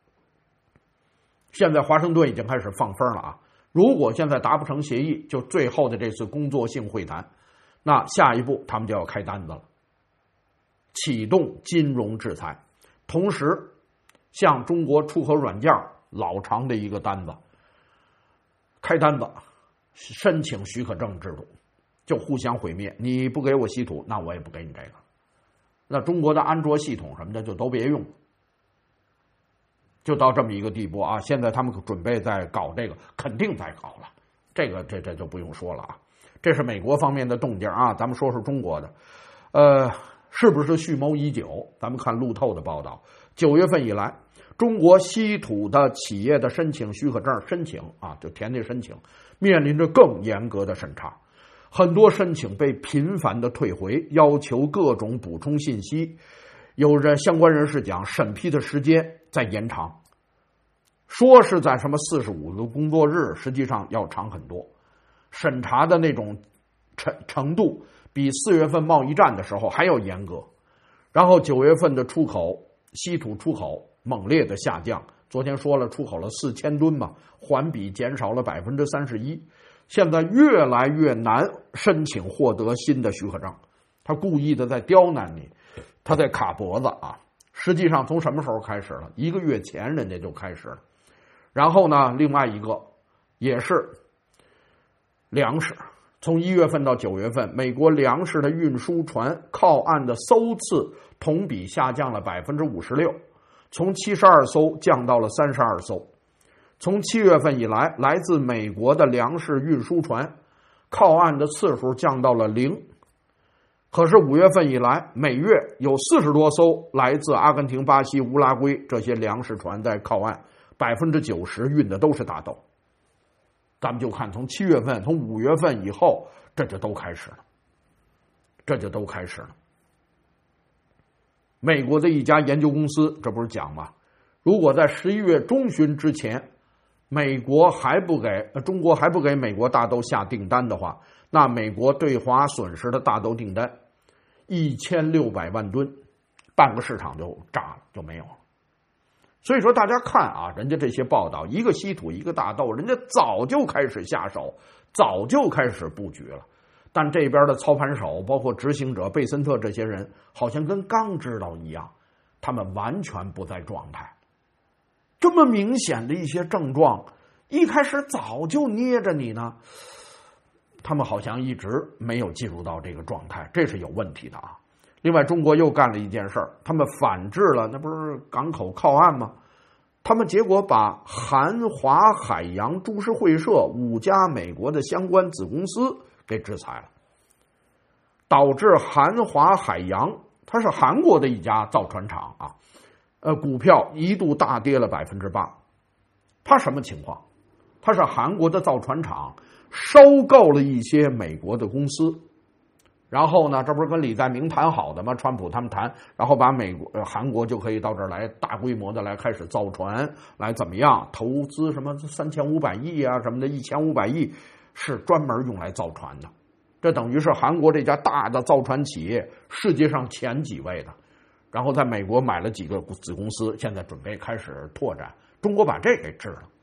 现在华盛顿已经开始放风了啊！如果现在达不成协议，就最后的这次工作性会谈，那下一步他们就要开单子了，启动金融制裁，同时向中国出口软件老长的一个单子，开单子申请许可证制度，就互相毁灭。你不给我稀土，那我也不给你这个。那中国的安卓系统什么的就都别用，就到这么一个地步啊！现在他们准备在搞这个，肯定在搞了，这个这这就不用说了啊。这是美国方面的动静啊，咱们说说中国的，呃，是不是蓄谋已久？咱们看路透的报道，九月份以来，中国稀土的企业的申请许可证申请啊，就填那申请，面临着更严格的审查，很多申请被频繁的退回，要求各种补充信息。有人相关人士讲，审批的时间在延长，说是在什么四十五个工作日，实际上要长很多。审查的那种程程度比四月份贸易战的时候还要严格。然后九月份的出口稀土出口猛烈的下降，昨天说了出口了四千吨嘛，环比减少了百分之三十一。现在越来越难申请获得新的许可证，他故意的在刁难你，他在卡脖子啊。实际上从什么时候开始了？一个月前人家就开始了。然后呢，另外一个也是粮食，从一月份到九月份，美国粮食的运输船靠岸的艘次同比下降了百分之五十六，从七十二艘降到了三十二艘。从七月份以来，来自美国的粮食运输船靠岸的次数降到了零。可是五月份以来，每月有四十多艘来自阿根廷、巴西、乌拉圭这些粮食船在靠岸，百分之九十运的都是大豆。咱们就看从七月份、从五月份以后，这就都开始了，这就都开始了。美国的一家研究公司，这不是讲吗？如果在十一月中旬之前，美国还不给中国还不给美国大豆下订单的话，那美国对华损失的大豆订单一千六百万吨，半个市场就炸了，就没有了。所以说大家看啊，人家这些报道，一个稀土一个大豆，人家早就开始下手，早就开始布局了。但这边的操盘手包括执行者贝森特这些人好像跟刚知道一样，他们完全不在状态。 这么明显的一些症状，一开始早就捏着你呢，他们好像一直没有进入到这个状态，这是有问题的啊。另外，中国又干了一件事儿，他们反制了，那不是港口靠岸吗？他们结果把韩华海洋株式会社五家美国的相关子公司给制裁了，导致韩华海洋，它是韩国的一家造船厂啊，呃，股票一度大跌了百分之八。它什么情况？它是韩国的造船厂收购了一些美国的公司，然后呢，这不是跟李在明谈好的吗？川普他们谈，然后把美国、呃、韩国就可以到这儿来大规模的来开始造船，来怎么样投资什么三千五百亿啊什么的，一千五百亿是专门用来造船的。这等于是韩国这家大的造船企业世界上前几位的，然后在美国买了几个子公司，现在准备开始拓展。中国把这给治了。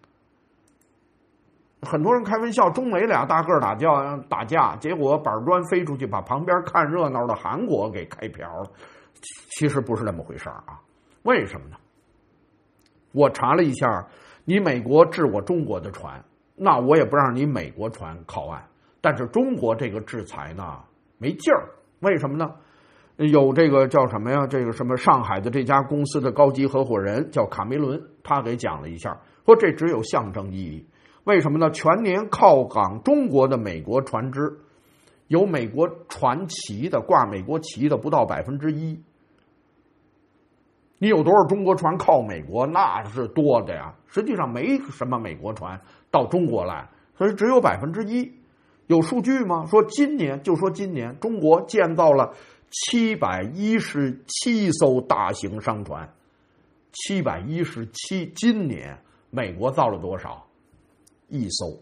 很多人开玩笑，中美俩大个打架打架，结果板砖飞出去，把旁边看热闹的韩国给开瓢了。其实不是那么回事啊。为什么呢？我查了一下，你美国治我中国的船，那我也不让你美国船靠岸。但是中国这个制裁呢，没劲儿。为什么呢？有这个叫什么呀？这个什么上海的这家公司的高级合伙人叫卡梅伦，他给讲了一下，说这只有象征意义。为什么呢？全年靠港中国的美国船只，有美国船旗的挂美国旗的不到百分之一。你有多少中国船靠美国？那是多的呀。实际上没什么美国船到中国来，所以只有百分之一。有数据吗？说今年就说今年中国建造了七百一十七艘大型商船，七百一十七。今年美国造了多少？一艘。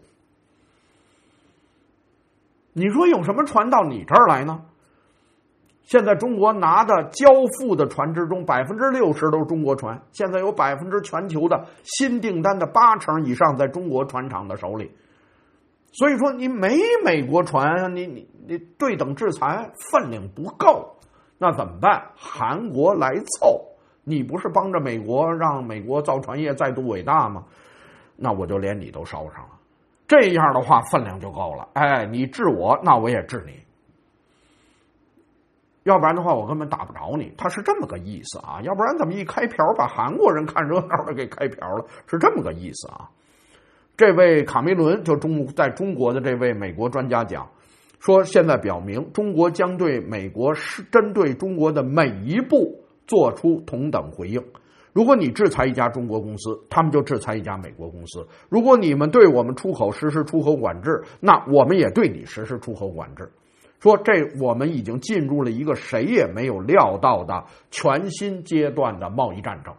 你说有什么船到你这儿来呢？现在中国拿的交付的船只中，百分之六十都是中国船。现在有百分之全球的新订单的八成以上在中国船厂的手里。所以说，你没美国船，你你你对等制裁分量不够，那怎么办？韩国来凑，你不是帮着美国让美国造船业再度伟大吗？那我就连你都烧上了。这样的话分量就够了。哎，你治我，那我也治你。要不然的话，我根本打不着你。他是这么个意思啊，要不然怎么一开瓢把韩国人看热闹的给开瓢了？是这么个意思啊。这位卡梅伦就中在中国的这位美国专家讲说，现在表明中国将对美国是针对中国的每一步做出同等回应。如果你制裁一家中国公司，他们就制裁一家美国公司。如果你们对我们出口实施出口管制，那我们也对你实施出口管制。说这我们已经进入了一个谁也没有料到的全新阶段的贸易战争。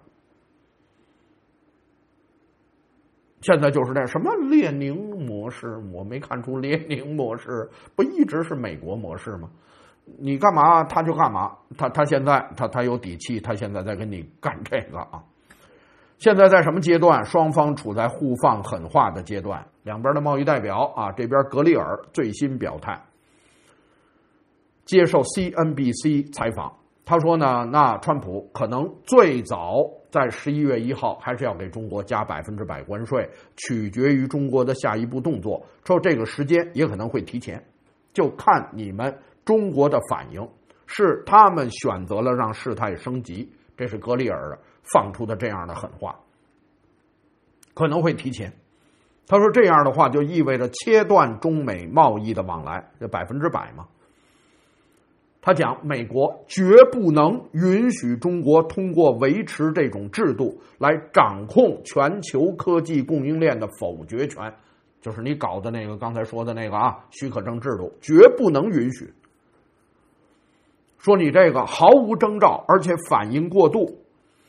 现在就是这什么列宁模式，我没看出列宁模式不一直是美国模式吗？你干嘛他就干嘛，他他现在他他有底气，他现在在跟你干这个啊。现在在什么阶段？双方处在互放狠话的阶段。两边的贸易代表啊，这边格里尔最新表态，接受 C N B C 采访，他说呢，那川普可能最早在十一月一号还是要给中国加百分之百关税，取决于中国的下一步动作。说这个时间也可能会提前，就看你们中国的反应。是他们选择了让事态升级，这是格里尔放出的这样的狠话，可能会提前。他说这样的话就意味着切断中美贸易的往来，这百分之百嘛。他讲，美国绝不能允许中国通过维持这种制度来掌控全球科技供应链的否决权，就是你搞的那个刚才说的那个啊许可证制度，绝不能允许。说你这个毫无征兆，而且反应过度，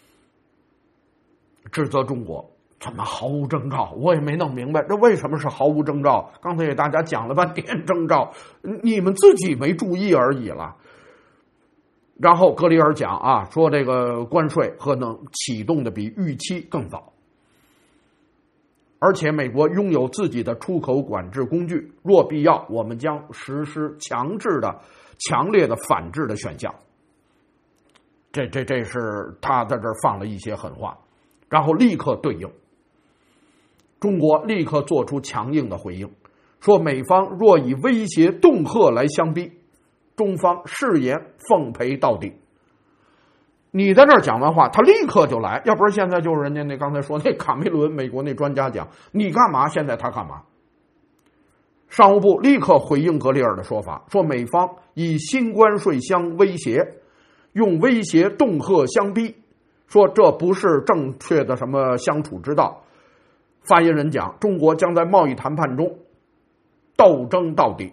指责中国。怎么毫无征兆？我也没弄明白，这为什么是毫无征兆？刚才给大家讲了半天征兆，你们自己没注意而已了。然后格里尔讲啊，说这个关税可能启动的比预期更早，而且美国拥有自己的出口管制工具，若必要，我们将实施强制的、强烈的反制的选项。这这这是他在这儿放了一些狠话。 然后立刻对应。中国立刻做出强硬的回应，说美方若以威胁恫吓来相逼，中方誓言奉陪到底。你在这儿讲完话，他立刻就来，要不然现在就是人家那刚才说那卡梅伦美国那专家讲，你干嘛？现在他干嘛？商务部立刻回应格里尔的说法，说美方以新关税相威胁，用威胁恫吓相逼，说这不是正确的什么相处之道。发言人讲，中国将在贸易谈判中斗争到底，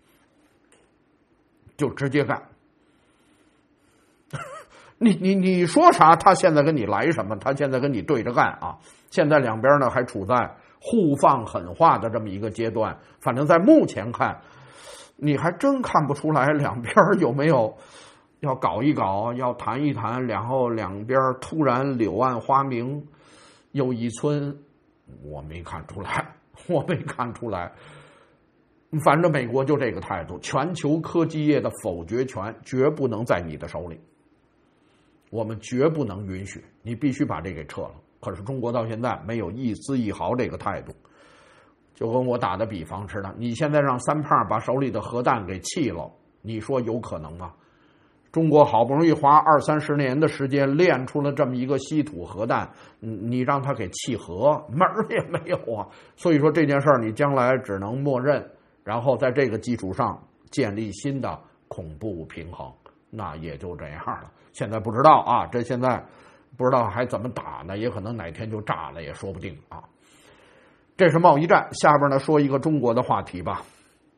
就直接干。你你你说啥？他现在跟你来什么？他现在跟你对着干啊！现在两边呢还处在互放狠话的这么一个阶段。反正在目前看，你还真看不出来两边有没有要搞一搞，要谈一谈，然后两边突然柳暗花明又一村。我没看出来，我没看出来。反正美国就这个态度，全球科技业的否决权绝不能在你的手里，我们绝不能允许，你必须把这给撤了。可是中国到现在没有一丝一毫这个态度，就跟我打的比方似的，你现在让三胖把手里的核弹给弃了，你说有可能吗？中国好不容易花二三十年的时间练出了这么一个稀土核弹，你让他给弃核，门儿也没有啊！所以说这件事儿，你将来只能默认，然后在这个基础上建立新的恐怖平衡，那也就这样了。现在不知道啊，这现在不知道还怎么打呢，也可能哪天就炸了，也说不定啊。这是贸易战，下边呢说一个中国的话题吧。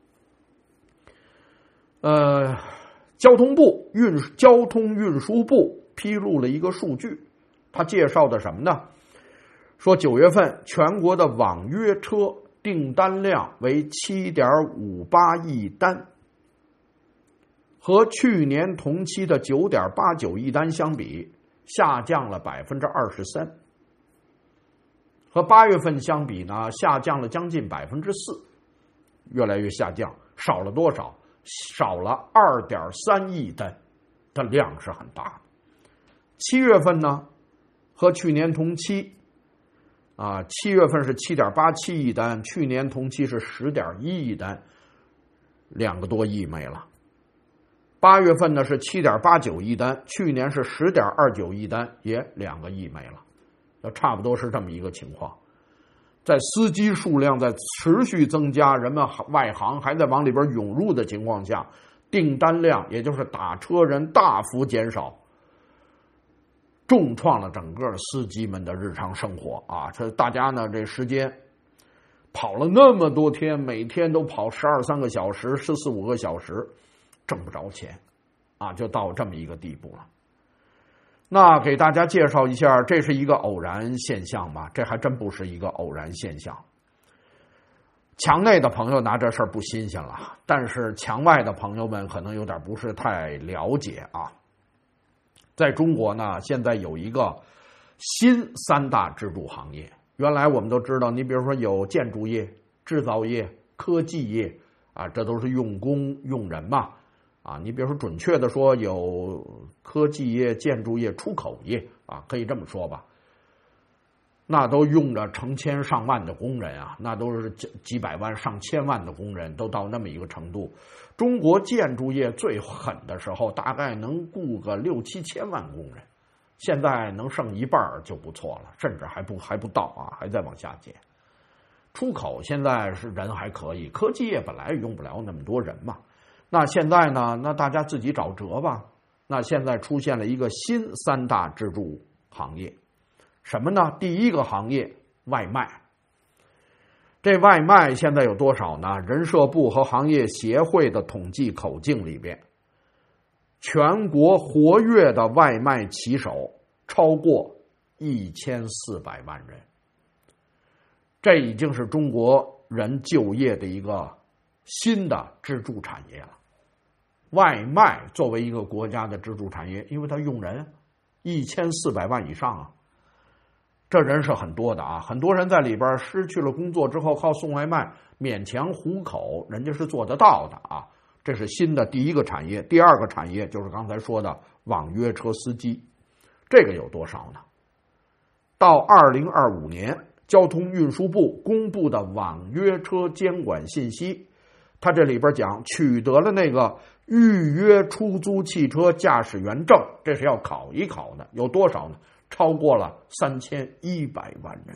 呃。交通部运交通运输部披露了一个数据，他介绍的什么呢？说九月份全国的网约车订单量为 七点五八亿单，和去年同期的 九点八九亿单相比，下降了 百分之二十三， 和八月份相比呢，下降了将近 百分之四， 越来越下降，少了多少？少了 二点三亿单，的量是很大的。七月份呢，和去年同期啊，七月份是 七点八七亿单，去年同期是 十点一亿单，两个多亿没了。八月份呢是 七点八九亿单，去年是 十点二九亿单，也两个亿没了，就差不多是这么一个情况。在司机数量在持续增加，人们外行还在往里边涌入的情况下，订单量也就是打车人大幅减少，重创了整个司机们的日常生活啊！这大家呢这时间跑了那么多天，每天都跑十二三个小时、十四五个小时，挣不着钱啊，就到这么一个地步了。那给大家介绍一下，这是一个偶然现象吗？这还真不是一个偶然现象。墙内的朋友拿这事儿不新鲜了，但是墙外的朋友们可能有点不是太了解啊。在中国呢，现在有一个新三大支柱行业。原来我们都知道，你比如说有建筑业、制造业、科技业啊，这都是用工用人嘛。啊，你比如说，准确的说，有科技业、建筑业、出口业啊，可以这么说吧。那都用着成千上万的工人啊，那都是几百万、上千万的工人，都到那么一个程度。中国建筑业最狠的时候，大概能雇个六七千万工人，现在能剩一半就不错了，甚至还不还不到啊，还在往下减。出口现在是人还可以，科技业本来也用不了那么多人嘛。那现在呢？那大家自己找辙吧。那现在出现了一个新三大支柱行业，什么呢？第一个行业外卖。这外卖现在有多少呢？人社部和行业协会的统计口径里边，全国活跃的外卖骑手超过一千四百万人，这已经是中国人就业的一个新的支柱产业了。外卖作为一个国家的支柱产业，因为它用人一千四百万以上啊，这人是很多的啊。很多人在里边失去了工作之后，靠送外卖勉强糊口，人家是做得到的啊。这是新的第一个产业。第二个产业就是刚才说的网约车司机，这个有多少呢？ 到二零二五年，交通运输部公布的网约车监管信息，它这里边讲取得了那个预约出租汽车驾驶员证，这是要考一考的，有多少呢？超过了三千一百万人。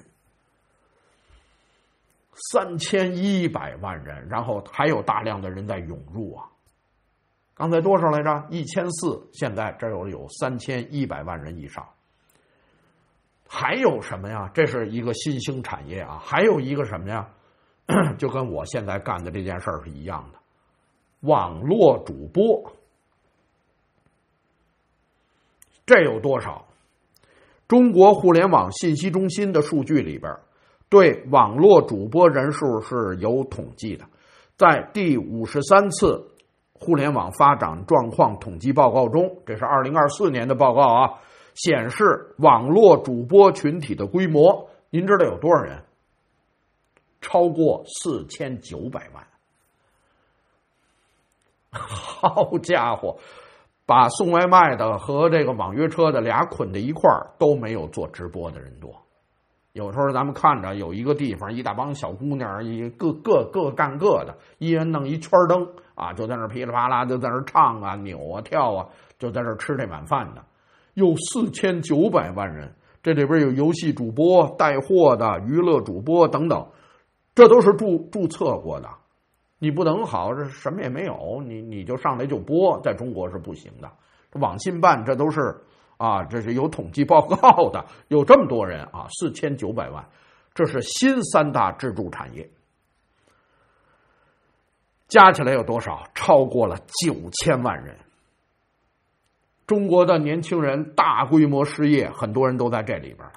三千一百万人，然后还有大量的人在涌入啊！刚才多少来着？一千四，现在这有有三千一百万人以上。还有什么呀？这是一个新兴产业啊！还有一个什么呀？就跟我现在干的这件事儿是一样的，网络主播。这有多少？中国互联网信息中心的数据里边，对网络主播人数是有统计的。在第五十三次互联网发展状况统计报告中，这是二零二四年的报告啊，显示网络主播群体的规模，您知道有多少人？超过四千九百万。好家伙，把送外卖的和这个网约车的俩捆在一块儿，都没有做直播的人多。有时候咱们看着有一个地方，一大帮小姑娘，一各各各干各的，一人弄一圈灯啊，就在那噼里啪啦就在那唱啊、扭啊、跳啊，就在那吃这晚饭的，有四千九百万人。这里边有游戏主播、带货的、娱乐主播等等，这都是注注册过的。你不能好，这什么也没有，你你就上来就播，在中国是不行的。网信办这都是。啊，这是有统计报告的，有这么多人啊，四千九百万，这是新三大支柱产业，加起来有多少？超过了九千万人。中国的年轻人大规模失业，很多人都在这里边了。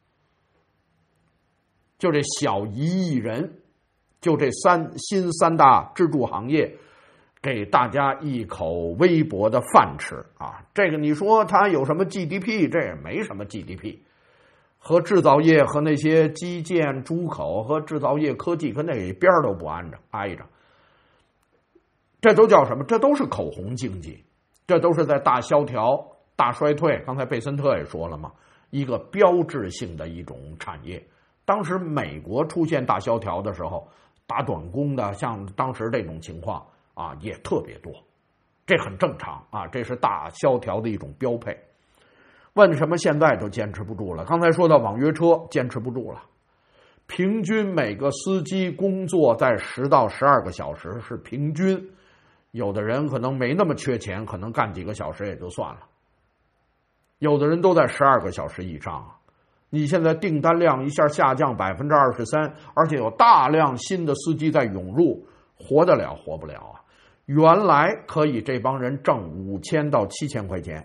就这小一亿人，就这三新三大支柱行业。给大家一口微薄的饭吃啊！这个你说它有什么 G D P？ 这也没什么 G D P， 和制造业和那些基建、出口和制造业科技跟那一边都不挨着挨着。这都叫什么？这都是口红经济，这都是在大萧条、大衰退。刚才贝森特也说了嘛，一个标志性的一种产业。当时美国出现大萧条的时候，打短工的，像当时这种情况。啊，也特别多，这很正常啊，这是大萧条的一种标配。为什么现在都坚持不住了？刚才说到网约车，坚持不住了。平均每个司机工作在十到十二个小时是平均，有的人可能没那么缺钱，可能干几个小时也就算了。有的人都在十二个小时以上啊。你现在订单量一下下降百分之二十三，而且有大量新的司机在涌入，活得了活不了啊。原来可以这帮人挣五千到七千块钱，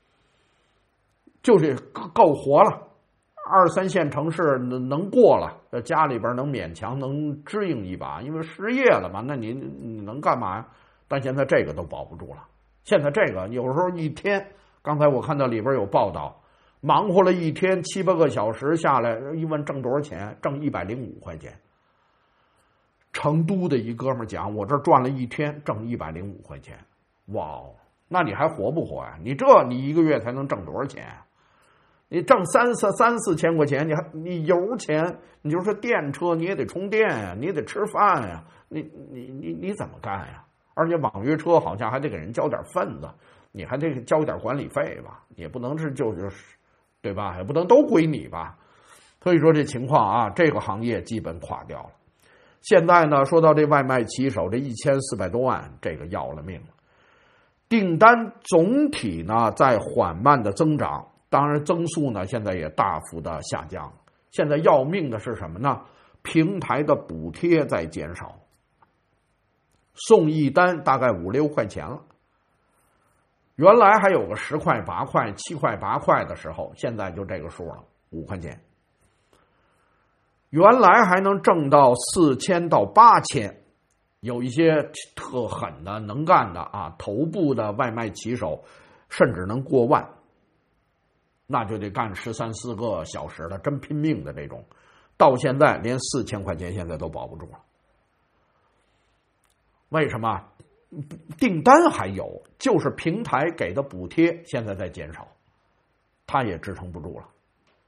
就是够活了。二三线城市能过了，家里边能勉强能支应一把，因为失业了嘛，那你你能干嘛呀？但现在这个都保不住了。现在这个有时候一天，刚才我看到里边有报道，忙活了一天七八个小时下来，一问挣多少钱？挣一百零五块钱。成都的一哥们讲，我这赚了一天挣一百零五块钱，哇，那你还活不活呀？你这你一个月才能挣多少钱？你挣三四三四千块钱，你还你油钱，你就是电车你也得充电呀，你也得吃饭呀，你你你你怎么干呀？而且网约车好像还得给人交点份子，你还得交点管理费吧，也不能是就是，对吧？也不能都归你吧。所以说这情况啊，这个行业基本垮掉了。现在呢，说到这外卖骑手这一千四百多万，这个要了命了。订单总体呢在缓慢的增长，当然增速呢现在也大幅的下降。现在要命的是什么呢？平台的补贴在减少，送一单大概五六块钱了。原来还有个十块、八块、七块、八块的时候，现在就这个数了，五块钱。原来还能挣到四千到八千，有一些特狠的、能干的啊，头部的外卖骑手，甚至能过万，那就得干十三四个小时了，真拼命的这种。到现在连四千块钱现在都保不住了。为什么？订单还有，就是平台给的补贴现在在减少，它也支撑不住了。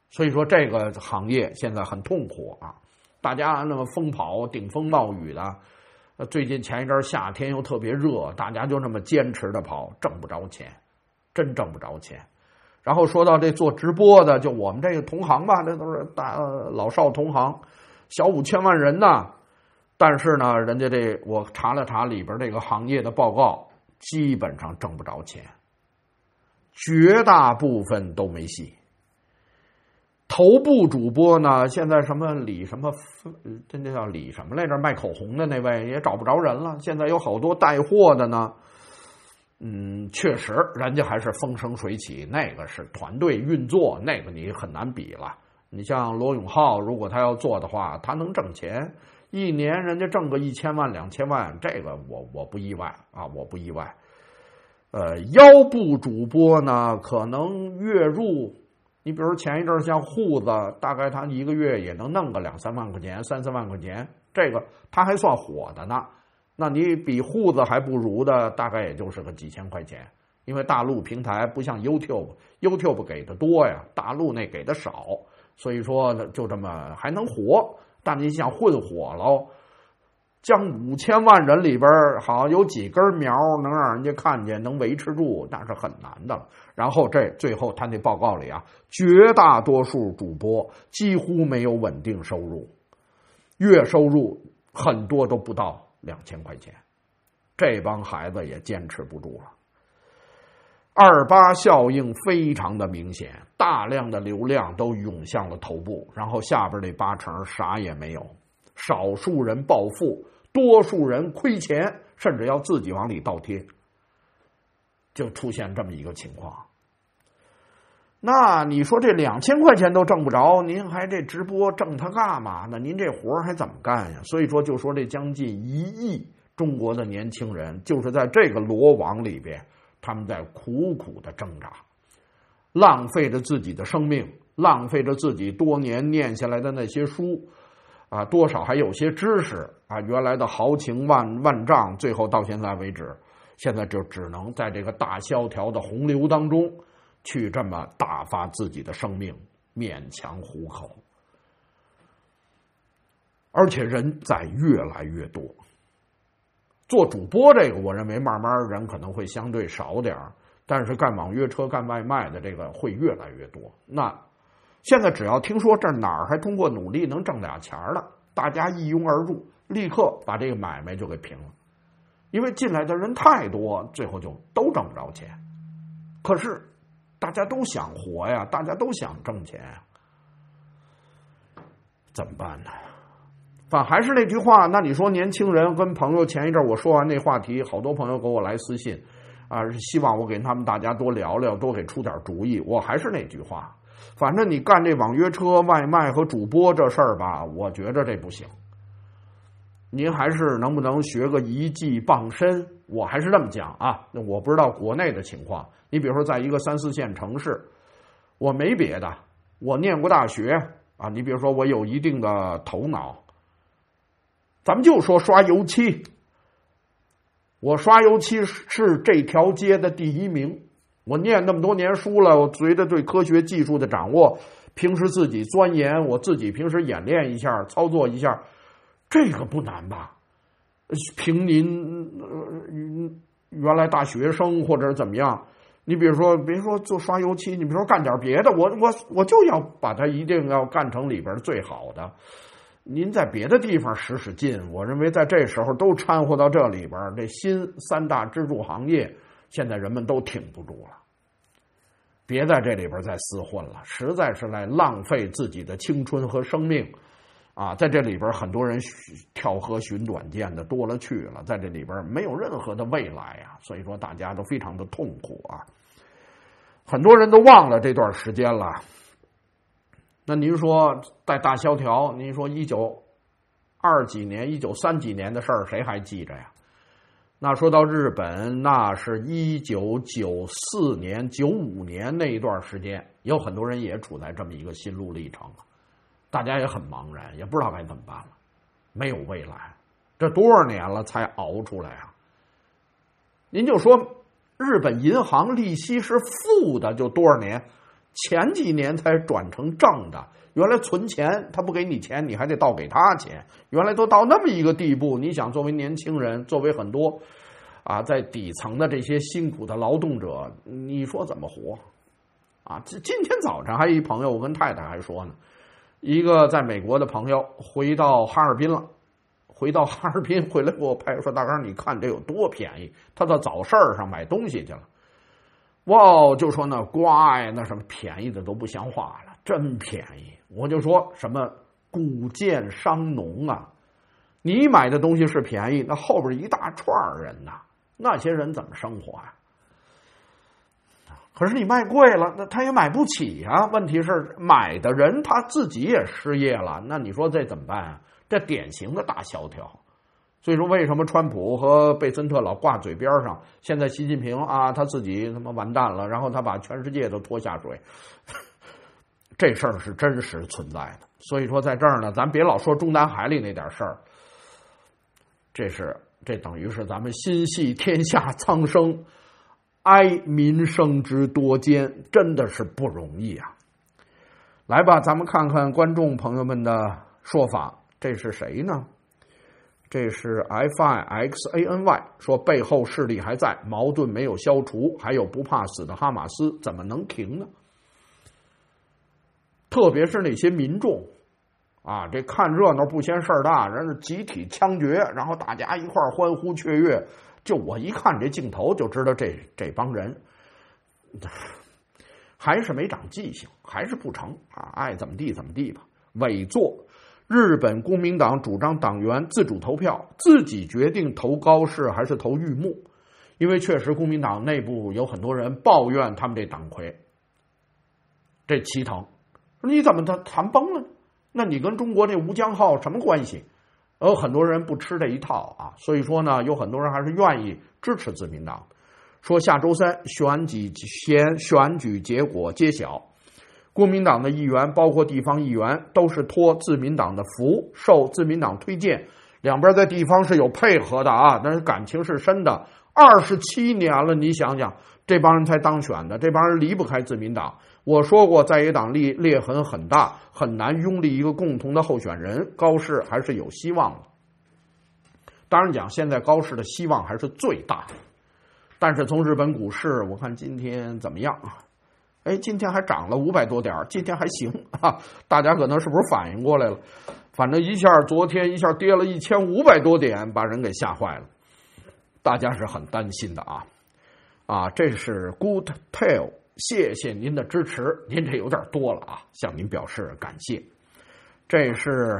所以说这个行业现在很痛苦啊，大家那么疯跑顶风冒雨的，最近前一阵夏天又特别热，大家就那么坚持的跑，挣不着钱，真挣不着钱。然后说到这做直播的，就我们这个同行吧，这都是大老少同行，小五千万人呢。但是呢，人家这我查了查里边这个行业的报告，基本上挣不着钱，绝大部分都没戏。头部主播呢，现在什么李什么，这那叫李什么来着？卖口红的那位也找不着人了。现在有好多带货的呢，嗯，确实人家还是风生水起，那个是团队运作，那个你很难比了。你像罗永浩，如果他要做的话，他能挣钱，一年人家挣个一千万、两千万，这个我我不意外啊，我不意外。呃，腰部主播呢，可能月入。你比如前一阵像户子，大概他一个月也能弄个两三万块钱、三四万块钱，这个他还算火的呢。那你比户子还不如的，大概也就是个几千块钱。因为大陆平台不像 YouTube，YouTube 给的多呀，大陆那给的少，所以说就这么还能活。但你想混火喽，将五千万人里边好像有几根苗能让人家看见，能维持住，那是很难的。然后这最后他那报告里啊，绝大多数主播几乎没有稳定收入，月收入很多都不到两千块钱，这帮孩子也坚持不住了。二八效应非常的明显，大量的流量都涌向了头部，然后下边这八成啥也没有，少数人暴富，多数人亏钱，甚至要自己往里倒贴，就出现这么一个情况。那你说这两千块钱都挣不着，您还这直播挣它干嘛呢？您这活还怎么干呀？所以说就说这将近一亿中国的年轻人就是在这个罗网里边，他们在苦苦的挣扎，浪费着自己的生命，浪费着自己多年念下来的那些书啊，多少还有些知识啊，原来的豪情万万丈，最后到现在为止，现在就只能在这个大萧条的洪流当中去这么打发自己的生命，勉强糊口。而且人在越来越多，做主播这个我认为慢慢人可能会相对少点，但是干网约车干外卖的这个会越来越多。那现在只要听说这哪儿还通过努力能挣俩钱了，大家一拥而入，立刻把这个买卖就给平了。因为进来的人太多，最后就都挣不着钱。可是大家都想活呀，大家都想挣钱呀，怎么办呢？反还是那句话，那你说年轻人跟朋友，前一阵我说完那话题，好多朋友给我来私信啊，希望我给他们大家多聊聊，多给出点主意。我还是那句话，反正你干这网约车、外卖和主播这事儿吧，我觉着这不行。您还是能不能学个一技傍身？我还是这么讲啊，我不知道国内的情况。你比如说，在一个三四线城市，我没别的，我念过大学啊。你比如说，我有一定的头脑，咱们就说刷油漆，我刷油漆是这条街的第一名。我念那么多年书了，我随着对科学技术的掌握，平时自己钻研，我自己平时演练一下，操作一下。这个不难吧？凭您、呃、原来大学生或者怎么样，你比如说别说做刷油漆，你比如说干点别的，我我我就要把它一定要干成里边最好的。您在别的地方使使劲，我认为在这时候都掺和到这里边，这新三大支柱行业现在人们都挺不住了，别在这里边再厮混了，实在是来浪费自己的青春和生命。啊，在这里边很多人跳河寻短见的多了去了，在这里边没有任何的未来啊，所以说大家都非常的痛苦啊。很多人都忘了这段时间了。那您说在大萧条，您说一九二几年、一九三几年的事儿，谁还记着呀？那说到日本，那是一九九四年、九五年那一段时间，有很多人也处在这么一个心路历程。大家也很茫然，也不知道该怎么办了，没有未来，这多少年了才熬出来啊？您就说日本银行利息是负的，就多少年？ 前几年才转成正的。原来存钱他不给你钱，你还得倒给他钱，原来都到那么一个地步。你想，作为年轻人，作为很多啊在底层的这些辛苦的劳动者，你说怎么活啊？今天早晨还有一朋友，我跟太太还说呢，一个在美国的朋友回到哈尔滨了，回到哈尔滨回来给我拍说，大刚你看这有多便宜，他到早市上买东西去了。哇，就说那瓜呀，那什么便宜的都不像话了，真便宜。我就说什么谷贱伤农啊，你买的东西是便宜，那后边一大串人呐、啊，那些人怎么生活啊？可是你卖贵了，那他也买不起啊。问题是买的人他自己也失业了，那你说这怎么办啊？这典型的大萧条。所以说，为什么川普和贝森特老挂嘴边上？现在习近平啊，他自己他妈完蛋了，然后他把全世界都拖下水。这事儿是真实存在的。所以说，在这儿呢，咱别老说中南海里那点事儿，这是这等于是咱们心系天下苍生，哀民生之多艰，真的是不容易啊。来吧，咱们看看观众朋友们的说法，这是谁呢？这是 F I X A N Y 说背后势力还在，矛盾没有消除，还有不怕死的哈马斯，怎么能停呢？特别是那些民众啊，这看热闹不嫌事儿大，人家集体枪决，然后大家一块儿欢呼雀跃，就我一看这镜头就知道这这帮人还是没长记性，还是不成啊，爱怎么地怎么地吧。伪作。日本公民党主张党员自主投票，自己决定投高市还是投玉木，因为确实公民党内部有很多人抱怨他们这党魁这齐藤，你怎么他谈崩了呢？那你跟中国这吴江浩什么关系？有很多人不吃这一套啊，所以说呢，有很多人还是愿意支持自民党。说下周三选举前选举结果揭晓。国民党的议员，包括地方议员，都是托自民党的福，受自民党推荐，两边在地方是有配合的啊，但是感情是深的。二十七年了，你想想，这帮人才当选的，这帮人离不开自民党。我说过，在野党裂裂痕很大，很难拥立一个共同的候选人，高市还是有希望的。当然讲，现在高市的希望还是最大的，但是从日本股市，我看今天怎么样啊？哎，今天还涨了五百多点，今天还行啊！大家可能是不是反应过来了？反正一下昨天一下跌了一千五百多点，把人给吓坏了。大家是很担心的啊！啊，这是 Good Tale， 谢谢您的支持，您这有点多了啊，向您表示感谢。这是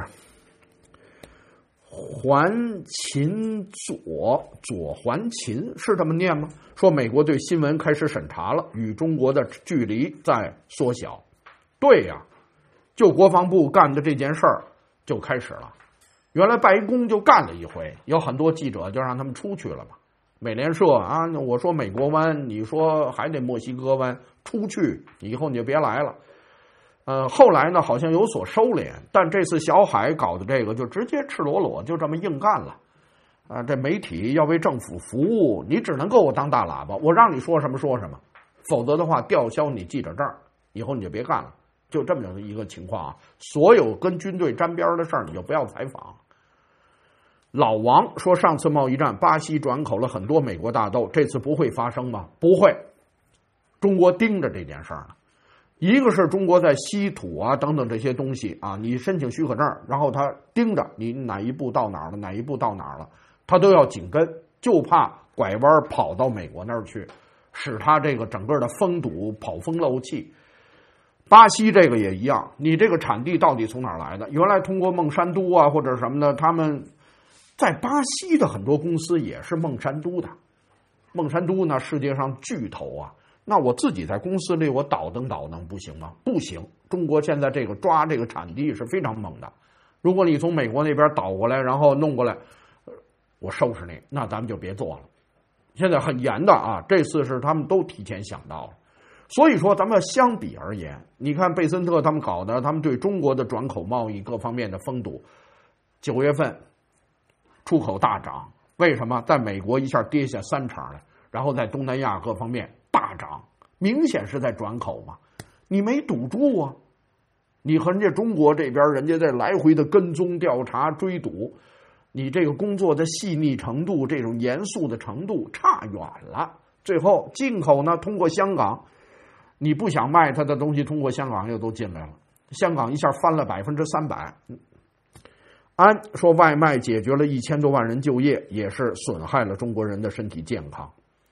环秦左左环秦是这么念吗？说美国对新闻开始审查了，与中国的距离在缩小。对呀、啊，就国防部干的这件事儿就开始了。原来白宫就干了一回，有很多记者就让他们出去了嘛。美联社啊，我说美国湾，你说还得墨西哥湾，出去以后你就别来了。呃，后来呢，好像有所收敛，但这次小海搞的这个就直接赤裸裸就这么硬干了。啊，这媒体要为政府服务，你只能够我当大喇叭，我让你说什么说什么，否则的话吊销你记者证，以后你就别干了，就这么一个情况啊。所有跟军队沾边的事儿，你就不要采访。老王说，上次贸易战，巴西转口了很多美国大豆，这次不会发生吗？不会，中国盯着这件事儿呢。一个是中国在稀土啊等等这些东西啊，你申请许可证，然后他盯着你哪一步到哪儿了，哪一步到哪儿了，他都要紧跟，就怕拐弯跑到美国那儿去，使他这个整个的封堵跑风漏气。巴西这个也一样，你这个产地到底从哪儿来的？原来通过孟山都啊或者什么的，他们在巴西的很多公司也是孟山都的。孟山都呢，世界上巨头啊。那我自己在公司里我倒腾倒腾不行吗？不行，中国现在这个抓这个产地是非常猛的。如果你从美国那边倒过来，然后弄过来，我收拾你，那咱们就别做了。现在很严的啊，这次是他们都提前想到了。所以说咱们相比而言，你看贝森特他们搞的，他们对中国的转口贸易各方面的封堵，九月份出口大涨，为什么？在美国一下跌下三成来，然后在东南亚各方面大涨，明显是在转口嘛。 你没堵住啊，你和人家中国这边人家在来回的跟踪调查追堵，你这个工作的细腻程度，这种严肃的程度差远了。最后进口呢，通过香港，你不想卖他的东西，通过香港又都进来了，香港一下翻了百分之三百。安说外卖解决了一千多万人就业，也是损害了中国人的身体健康。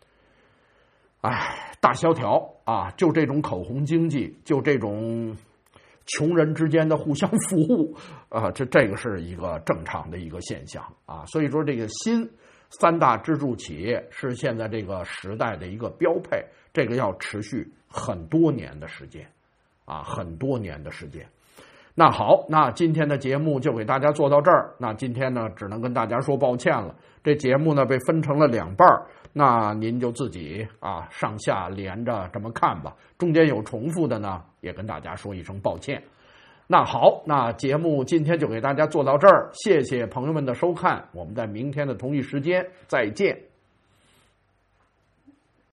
哎，大萧条啊，就这种口红经济，就这种穷人之间的互相服务啊，这这个是一个正常的一个现象啊。所以说，这个新三大支柱企业是现在这个时代的一个标配，这个要持续很多年的时间啊，很多年的时间。那好，那今天的节目就给大家做到这儿。那今天呢，只能跟大家说抱歉了。这节目呢被分成了两半，那您就自己啊上下连着这么看吧。中间有重复的呢，也跟大家说一声抱歉。那好，那节目今天就给大家做到这儿，谢谢朋友们的收看，我们在明天的同一时间再见。